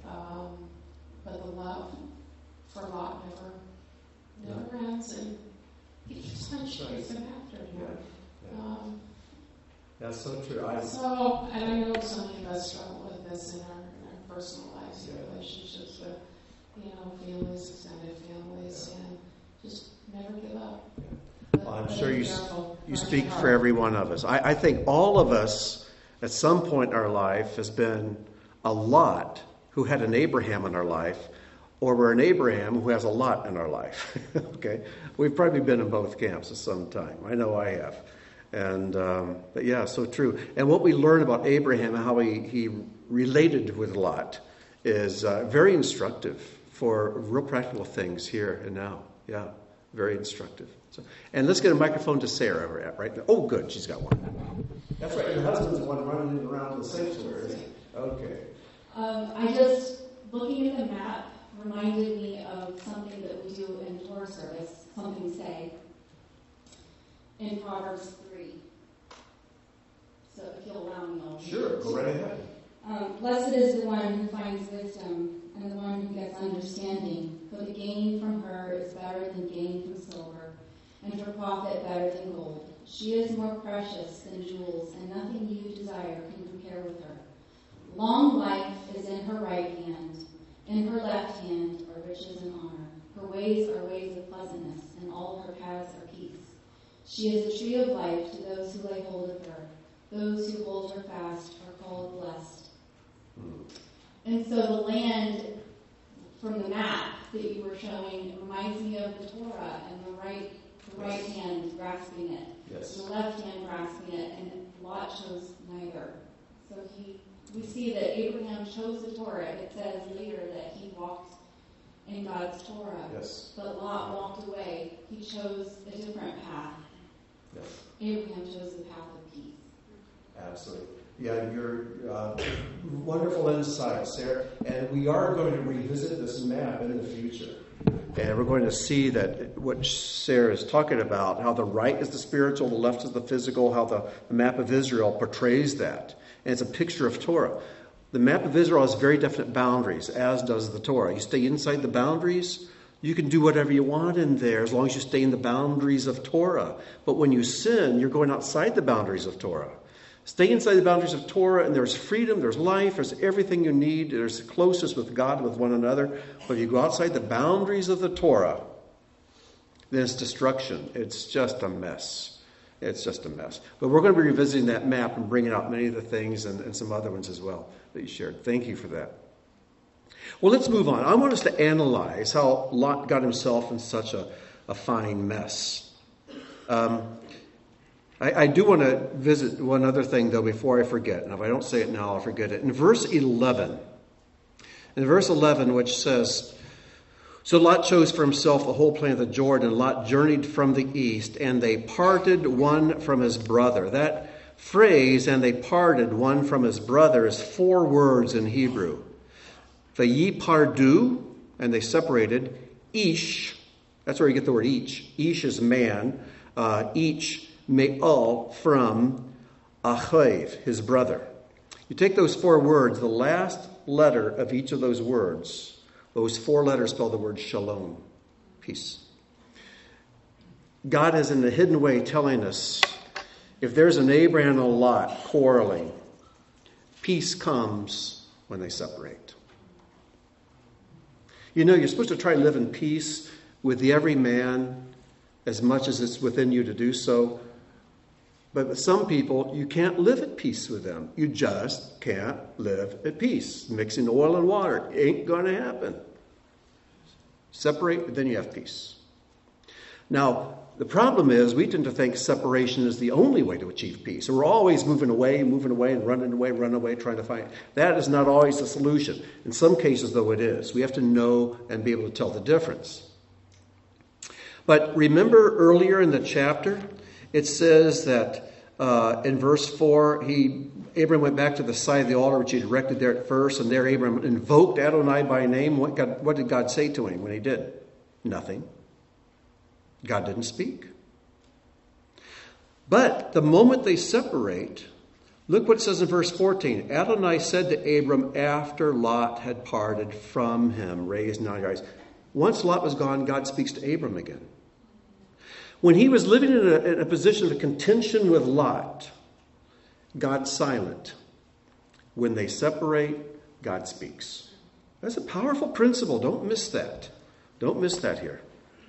But the love for Lot never ends, and he keeps on chasing after him. That's so true. And I know so many of us struggle with this in our personal lives and relationships with, families, extended families, and just never give up. Well, I'm sure you speak for every one of us. I think all of us, at some point in our life, has been a Lot who had an Abraham in our life, or we're an Abraham who has a Lot in our life. Okay? We've probably been in both camps at some time. I know I have. And but yeah, so true. And what we learn about Abraham and how he related with Lot is very instructive for real practical things here and now. Yeah, very instructive. So, and let's get a microphone to Sarah right now. Oh, good, she's got one. That's right. Your husband's the one running around the sanctuary. Okay. I just, looking at the map, reminded me of something that we do in Torah service, something say, in Proverbs 3. So if you'll allow me, I'll read Sure, go right ahead. Blessed is the one who finds wisdom and the one who gets understanding, for the gain from her is better than gain from silver, and her profit better than gold. She is more precious than jewels, and nothing you desire can compare with her. Long life is in her right hand. In her left hand are riches and honor. Her ways are ways of pleasantness, and all her paths are peace. She is a tree of life to those who lay hold of her. Those who hold her fast are called blessed. And so the land from the map that you were showing reminds me of the Torah and the right hand grasping it, yes, and the left hand grasping it, and Lot chose neither. So we see that Abraham chose the Torah. It says later that he walked in God's Torah, yes, but Lot walked away. He chose a different path. yes. Abraham chose the path of peace. Absolutely. Yeah, your wonderful insight, Sarah. And we are going to revisit this map in the future. And we're going to see that what Sarah is talking about, how the right is the spiritual, the left is the physical, how the map of Israel portrays that. And it's a picture of Torah. The map of Israel has very definite boundaries, as does the Torah. You stay inside the boundaries, You can do whatever you want in there as long as you stay in the boundaries of Torah. But when you sin, you're going outside the boundaries of Torah. Stay inside the boundaries of Torah, and there's freedom, there's life, there's everything you need. There's closeness with God, with one another. But if you go outside the boundaries of the Torah, then it's destruction. It's just a mess. It's just a mess. But we're going to be revisiting that map and bringing out many of the things and some other ones as well that you shared. Thank you for that. Well, let's move on. I want us to analyze how Lot got himself in such a fine mess. I do want to visit one other thing, though, before I forget. And if I don't say it now, I'll forget it. In verse 11, which says, "So Lot chose for himself the whole plain of the Jordan. Lot journeyed from the east, and they parted one from his brother." That phrase, "and they parted one from his brother," is 4 words in Hebrew. Vayipardu, and they separated. Ish, that's where you get the word each. Ish is man. Each me'al, from Achiv, his brother. You take those 4 words, the last letter of each of those words, those 4 letters spell the word shalom, peace. God is in a hidden way telling us, if there's an Abraham and a Lot quarreling, peace comes when they separate. You know, you're supposed to try to live in peace with every man as much as it's within you to do so. But with some people, you can't live at peace with them. You just can't live at peace. Mixing oil and water ain't going to happen. Separate, then you have peace. Now, the problem is we tend to think separation is the only way to achieve peace. So we're always moving away, and running away, trying to find. That is not always the solution. In some cases, though, it is. We have to know and be able to tell the difference. But remember earlier in the chapter, it says that in verse 4, Abram went back to the side of the altar which he had erected there at first, and there Abram invoked Adonai by name. What did God say to him when he did? Nothing. God didn't speak. But the moment they separate, look what it says in verse 14. Adonai said to Abram after Lot had parted from him, raise now your eyes. Once Lot was gone, God speaks to Abram again. When he was living in a position of contention with Lot, God's silent. When they separate, God speaks. That's a powerful principle. Don't miss that. Don't miss that here.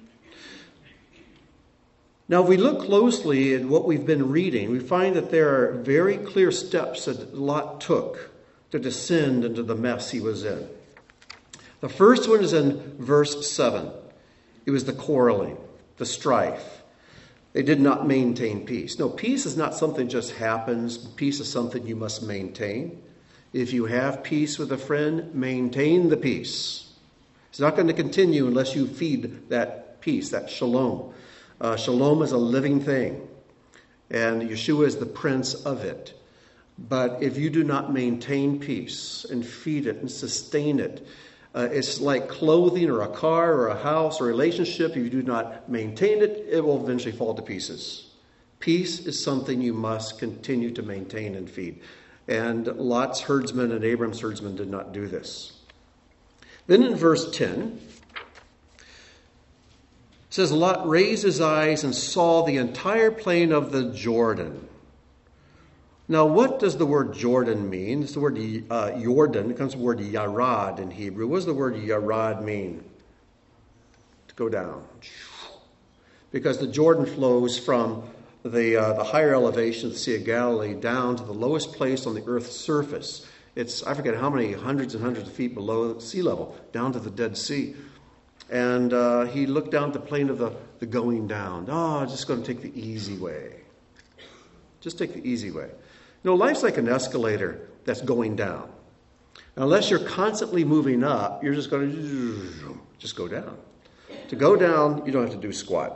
Now, if we look closely at what we've been reading, we find that there are very clear steps that Lot took to descend into the mess he was in. The first one is in verse 7. It was the quarreling, the strife. They did not maintain peace. No, peace is not something that just happens. Peace is something you must maintain. If you have peace with a friend, maintain the peace. It's not going to continue unless you feed that peace, that shalom. Shalom is a living thing, and Yeshua is the prince of it. But if you do not maintain peace and feed it and sustain it, it's like clothing or a car or a house or a relationship. If you do not maintain it, it will eventually fall to pieces. Peace is something you must continue to maintain and feed. And Lot's herdsmen and Abram's herdsmen did not do this. Then in verse 10, it says, Lot raised his eyes and saw the entire plain of the Jordan. Now, what does the word Jordan mean? It's the word Jordan. It comes from the word Yarad in Hebrew. What does the word Yarad mean? To go down. Because the Jordan flows from the higher elevation of the Sea of Galilee down to the lowest place on the earth's surface. It's, I forget how many, hundreds and hundreds of feet below sea level, down to the Dead Sea. And he looked down at the plain of the going down. I'm just going to take the easy way. Just take the easy way. You know, life's like an escalator that's going down. Now, unless you're constantly moving up, you're just going to just go down. To go down, you don't have to do squat.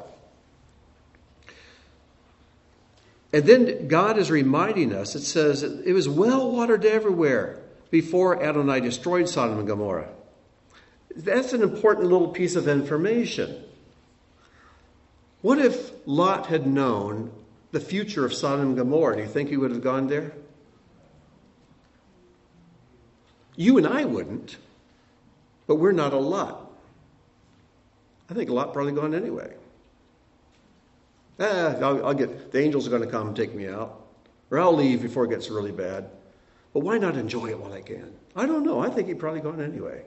And then God is reminding us, it says, it was well watered everywhere before Adonai destroyed Sodom and Gomorrah. That's an important little piece of information. What if Lot had known the future of Sodom and Gomorrah? Do you think he would have gone there? You and I wouldn't, but we're not a Lot. I think Lot probably gone anyway. I'll get, the angels are going to come and take me out. Or I'll leave before it gets really bad. But why not enjoy it while I can? I don't know. I think he'd probably gone anyway.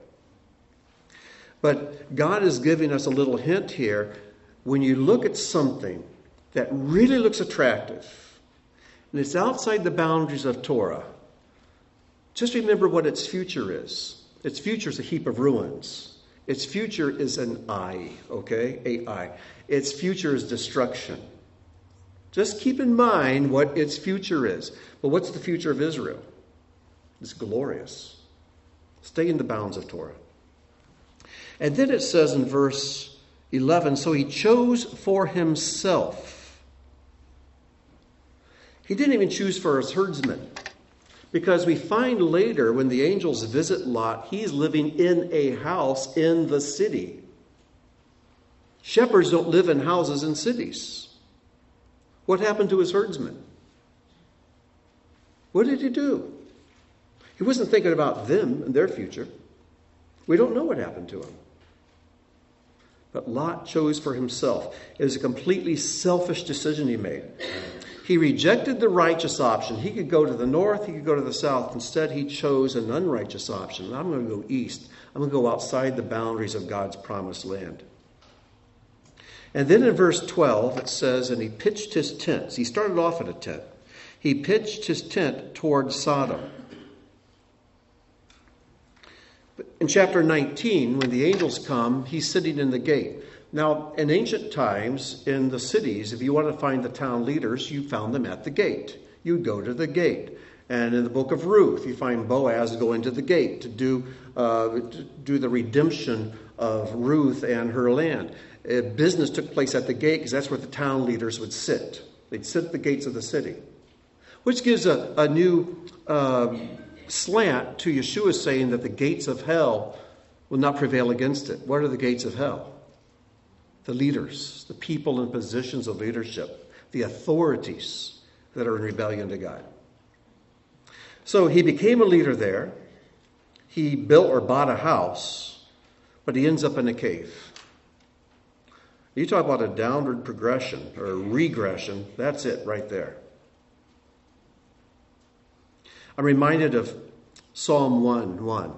But God is giving us a little hint here. When you look at something that really looks attractive, and it's outside the boundaries of Torah, just remember what its future is. Its future is a heap of ruins. Its future is an eye, okay? A-I. Its future is destruction. Just keep in mind what its future is. But what's the future of Israel? It's glorious. Stay in the bounds of Torah. And then it says in verse 11, so he chose for himself. He didn't even choose for his herdsmen. Because we find later when the angels visit Lot, he's living in a house in the city. Shepherds don't live in houses in cities. What happened to his herdsmen? What did he do? He wasn't thinking about them and their future. We don't know what happened to him. But Lot chose for himself. It was a completely selfish decision he made. He rejected the righteous option. He could go to the north, he could go to the south. Instead, he chose an unrighteous option. I'm going to go east. I'm going to go outside the boundaries of God's promised land. And then in verse 12, it says, and he pitched his tents. He started off at a tent. He pitched his tent toward Sodom. In chapter 19, when the angels come, he's sitting in the gate. Now, in ancient times, in the cities, if you want to find the town leaders, you found them at the gate. You'd go to the gate. And in the book of Ruth, you find Boaz going to the gate to do the redemption of Ruth and her land. Business took place at the gate because that's where the town leaders would sit. They'd sit at the gates of the city. Which gives a new slant to Yeshua saying that the gates of hell will not prevail against it. What are the gates of hell? The leaders, the people in positions of leadership, the authorities that are in rebellion to God. So he became a leader there. He built or bought a house, but he ends up in a cave. You talk about a downward progression or a regression, that's it right there. I'm reminded of Psalm 1:1,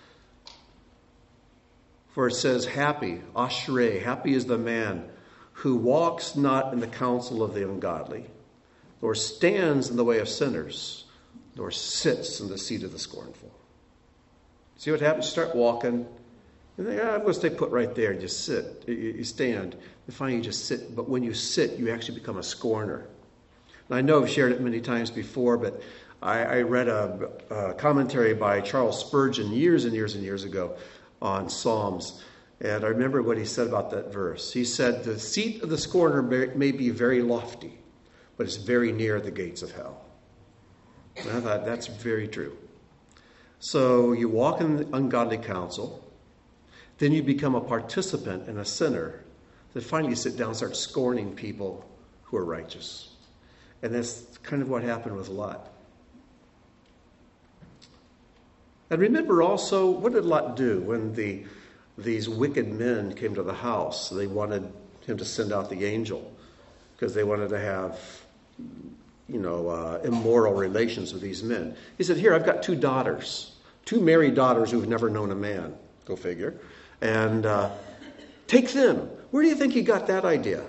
where it says, happy, Ashrei, happy is the man who walks not in the counsel of the ungodly, nor stands in the way of sinners, nor sits in the seat of the scornful. See what happens? You start walking, and think, I'm going to stay put right there and just sit. You stand, and finally you just sit. But when you sit, you actually become a scorner. And I know I've shared it many times before, but I read a commentary by Charles Spurgeon years and years and years ago on Psalms. And I remember what he said about that verse. He said, the seat of the scorner may be very lofty, but it's very near the gates of hell. And I thought, that's very true. So you walk in ungodly counsel, then you become a participant and a sinner, then finally you sit down and start scorning people who are righteous. And that's kind of what happened with Lot. And remember also, what did Lot do when these wicked men came to the house? They wanted him to send out the angel because they wanted to have, immoral relations with these men. He said, here, I've got two married daughters who've never known a man. Go figure. And take them. Where do you think he got that idea?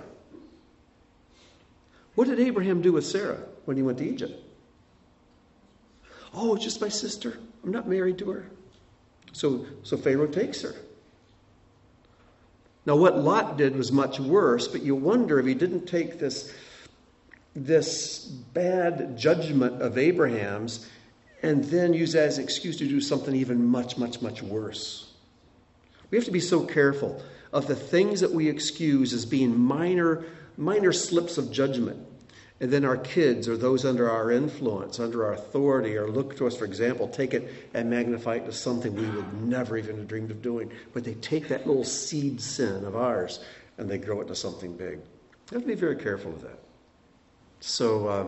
What did Abraham do with Sarah when he went to Egypt? Oh, just my sister. I'm not married to her. So Pharaoh takes her. Now what Lot did was much worse, but you wonder if he didn't take this bad judgment of Abraham's and then use that as an excuse to do something even much, much, much worse. We have to be so careful of the things that we excuse as being minor slips of judgment. And then our kids or those under our influence, under our authority, or look to us, for example, take it and magnify it to something we would never even have dreamed of doing. But they take that little seed sin of ours and they grow it to something big. We have to be very careful of that. So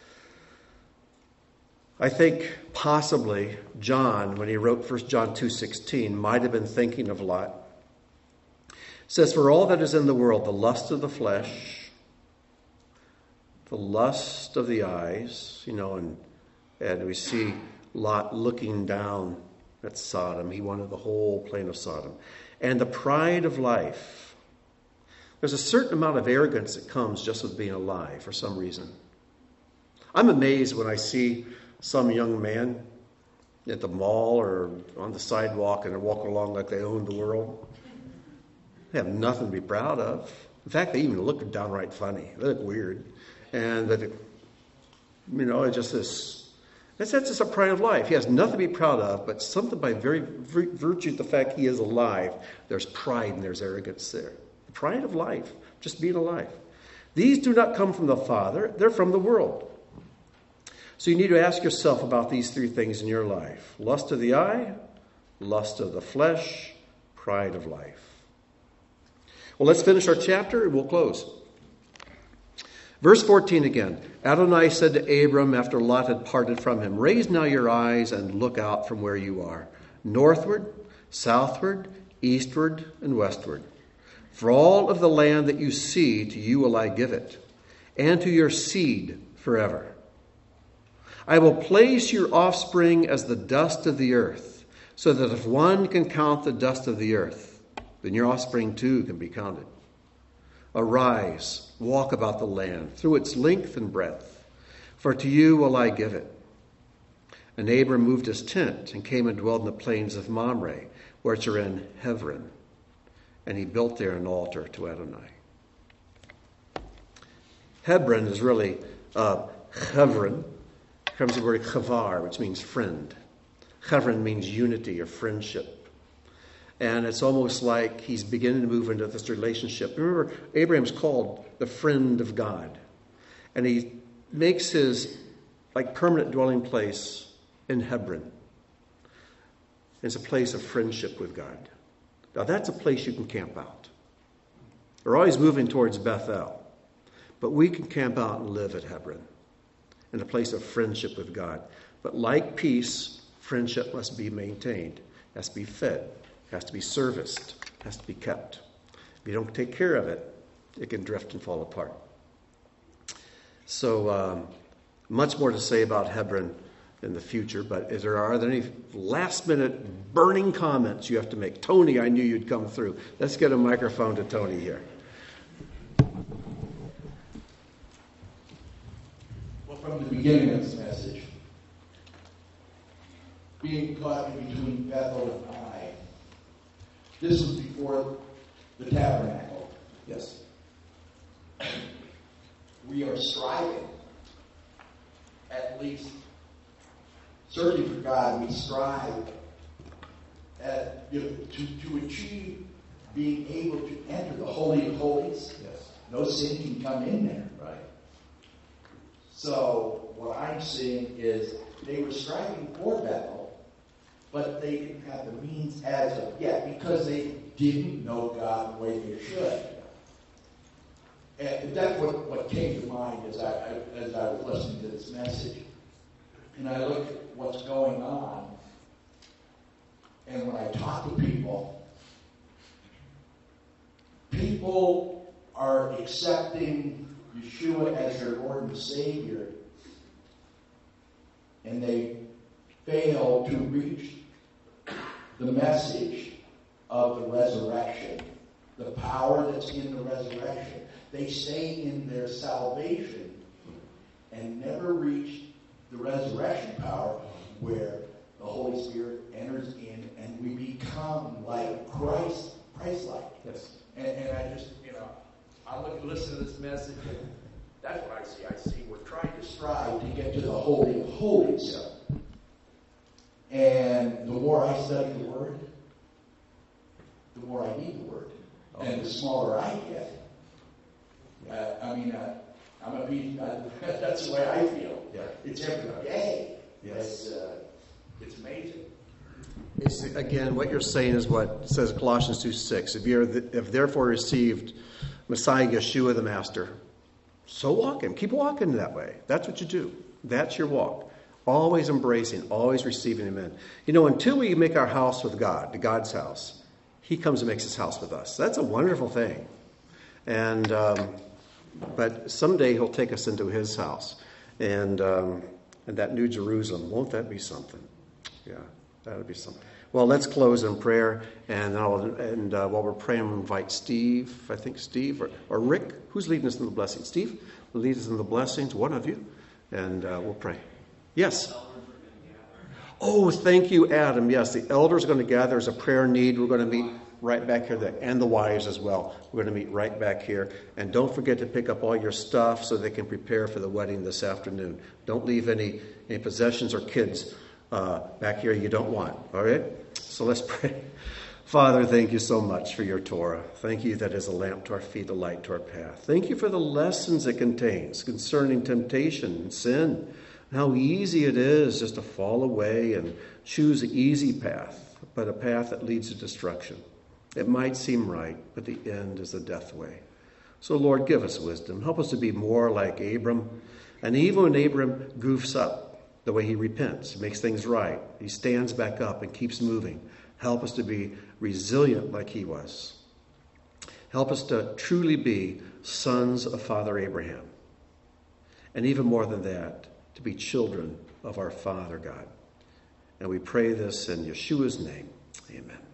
I think possibly John, when he wrote 1 John 2:16, might have been thinking of Lot. says, for all that is in the world, the lust of the flesh, the lust of the eyes, and we see Lot looking down at Sodom. He wanted the whole plain of Sodom. And the pride of life. There's a certain amount of arrogance that comes just with being alive for some reason. I'm amazed when I see some young man at the mall or on the sidewalk and they're walking along like they own the world. They have nothing to be proud of. In fact, they even look downright funny. They look weird. And that, it's just this. That's just a pride of life. He has nothing to be proud of, but something by very virtue of the fact he is alive, there's pride and there's arrogance there. The pride of life, just being alive. These do not come from the Father, they're from the world. So you need to ask yourself about these three things in your life. Lust of the eye, lust of the flesh, pride of life. Well, let's finish our chapter and we'll close. Verse 14 again. Adonai said to Abram after Lot had parted from him, raise now your eyes and look out from where you are, northward, southward, eastward, and westward. For all of the land that you see, to you will I give it, and to your seed forever. I will place your offspring as the dust of the earth, so that if one can count the dust of the earth, then your offspring too can be counted. Arise, walk about the land through its length and breadth, for to you will I give it. And Abram moved his tent and came and dwelled in the plains of Mamre, which are in Hebron. And he built there an altar to Adonai. Hebron is really Hebron. Comes the word chavar, which means friend. Hebron means unity or friendship. And it's almost like he's beginning to move into this relationship. Remember, Abraham's called the friend of God. And he makes his permanent dwelling place in Hebron. It's a place of friendship with God. Now that's a place you can camp out. We're always moving towards Bethel. But we can camp out and live at Hebron, in a place of friendship with God. But like peace, friendship must be maintained, has to be fed, has to be serviced, has to be kept. If you don't take care of it, it can drift and fall apart. So much more to say about Hebron in the future, but are there any last-minute burning comments you have to make? Tony, I knew you'd come through. Let's get a microphone to Tony here. From the beginning of this message, being caught in between Bethel and Ai, this was before the tabernacle. Yes. We are striving, at least, searching for God, we strive to achieve being able to enter the Holy of Holies. Yes. No sin can come in there. Right. So what I'm seeing is they were striving for Bethel, but they didn't have the means as of yet because they didn't know God the way they should. And that's what came to mind as I was listening to this message. And I look at what's going on, and when I talk to people, people are accepting Yeshua as their Lord and Savior, and they fail to reach the message of the resurrection, the power that's in the resurrection. They stay in their salvation and never reach the resurrection power where the Holy Spirit enters in and we become like Christ-like. Yes. And I just, I listen to this message, and that's what I see. I see we're trying to strive to get to the Holy of Holies. Yeah. And the more I study the Word, the more I need the Word. Okay. And the smaller I get. I'm a beast. That's the way I feel. Yeah. It's every day. Yes. It's amazing. It's, again, what you're saying is what says Colossians 2:6. If therefore received Messiah Yeshua the Master, so walk him. Keep walking that way. That's what you do. That's your walk. Always embracing, always receiving him in. Until we make our house with God, God's house, he comes and makes his house with us. That's a wonderful thing. And but someday he'll take us into his house. And that New Jerusalem, won't that be something? Yeah, that'll be something. Well, let's close in prayer. And while we're praying, we'll invite Steve, I think Steve, or Rick. Who's leading us in the blessing? Steve will lead us in the blessings, one of you. And we'll pray. Yes. Oh, thank you, Adam. Yes, the elders are going to gather as a prayer need. We're going to meet right back here, and the wives as well. We're going to meet right back here. And don't forget to pick up all your stuff so they can prepare for the wedding this afternoon. Don't leave any possessions or kids back here you don't want. All right? So let's pray. Father, thank you so much for your Torah. Thank you that is a lamp to our feet, a light to our path. Thank you for the lessons it contains concerning temptation and sin, and how easy it is just to fall away and choose an easy path, but a path that leads to destruction. It might seem right, but the end is the death way. So, Lord, give us wisdom. Help us to be more like Abram. And even when Abram goofs up, the way he repents, makes things right, he stands back up and keeps moving. Help us to be resilient like he was. Help us to truly be sons of Father Abraham. And even more than that, to be children of our Father God. And we pray this in Yeshua's name. Amen.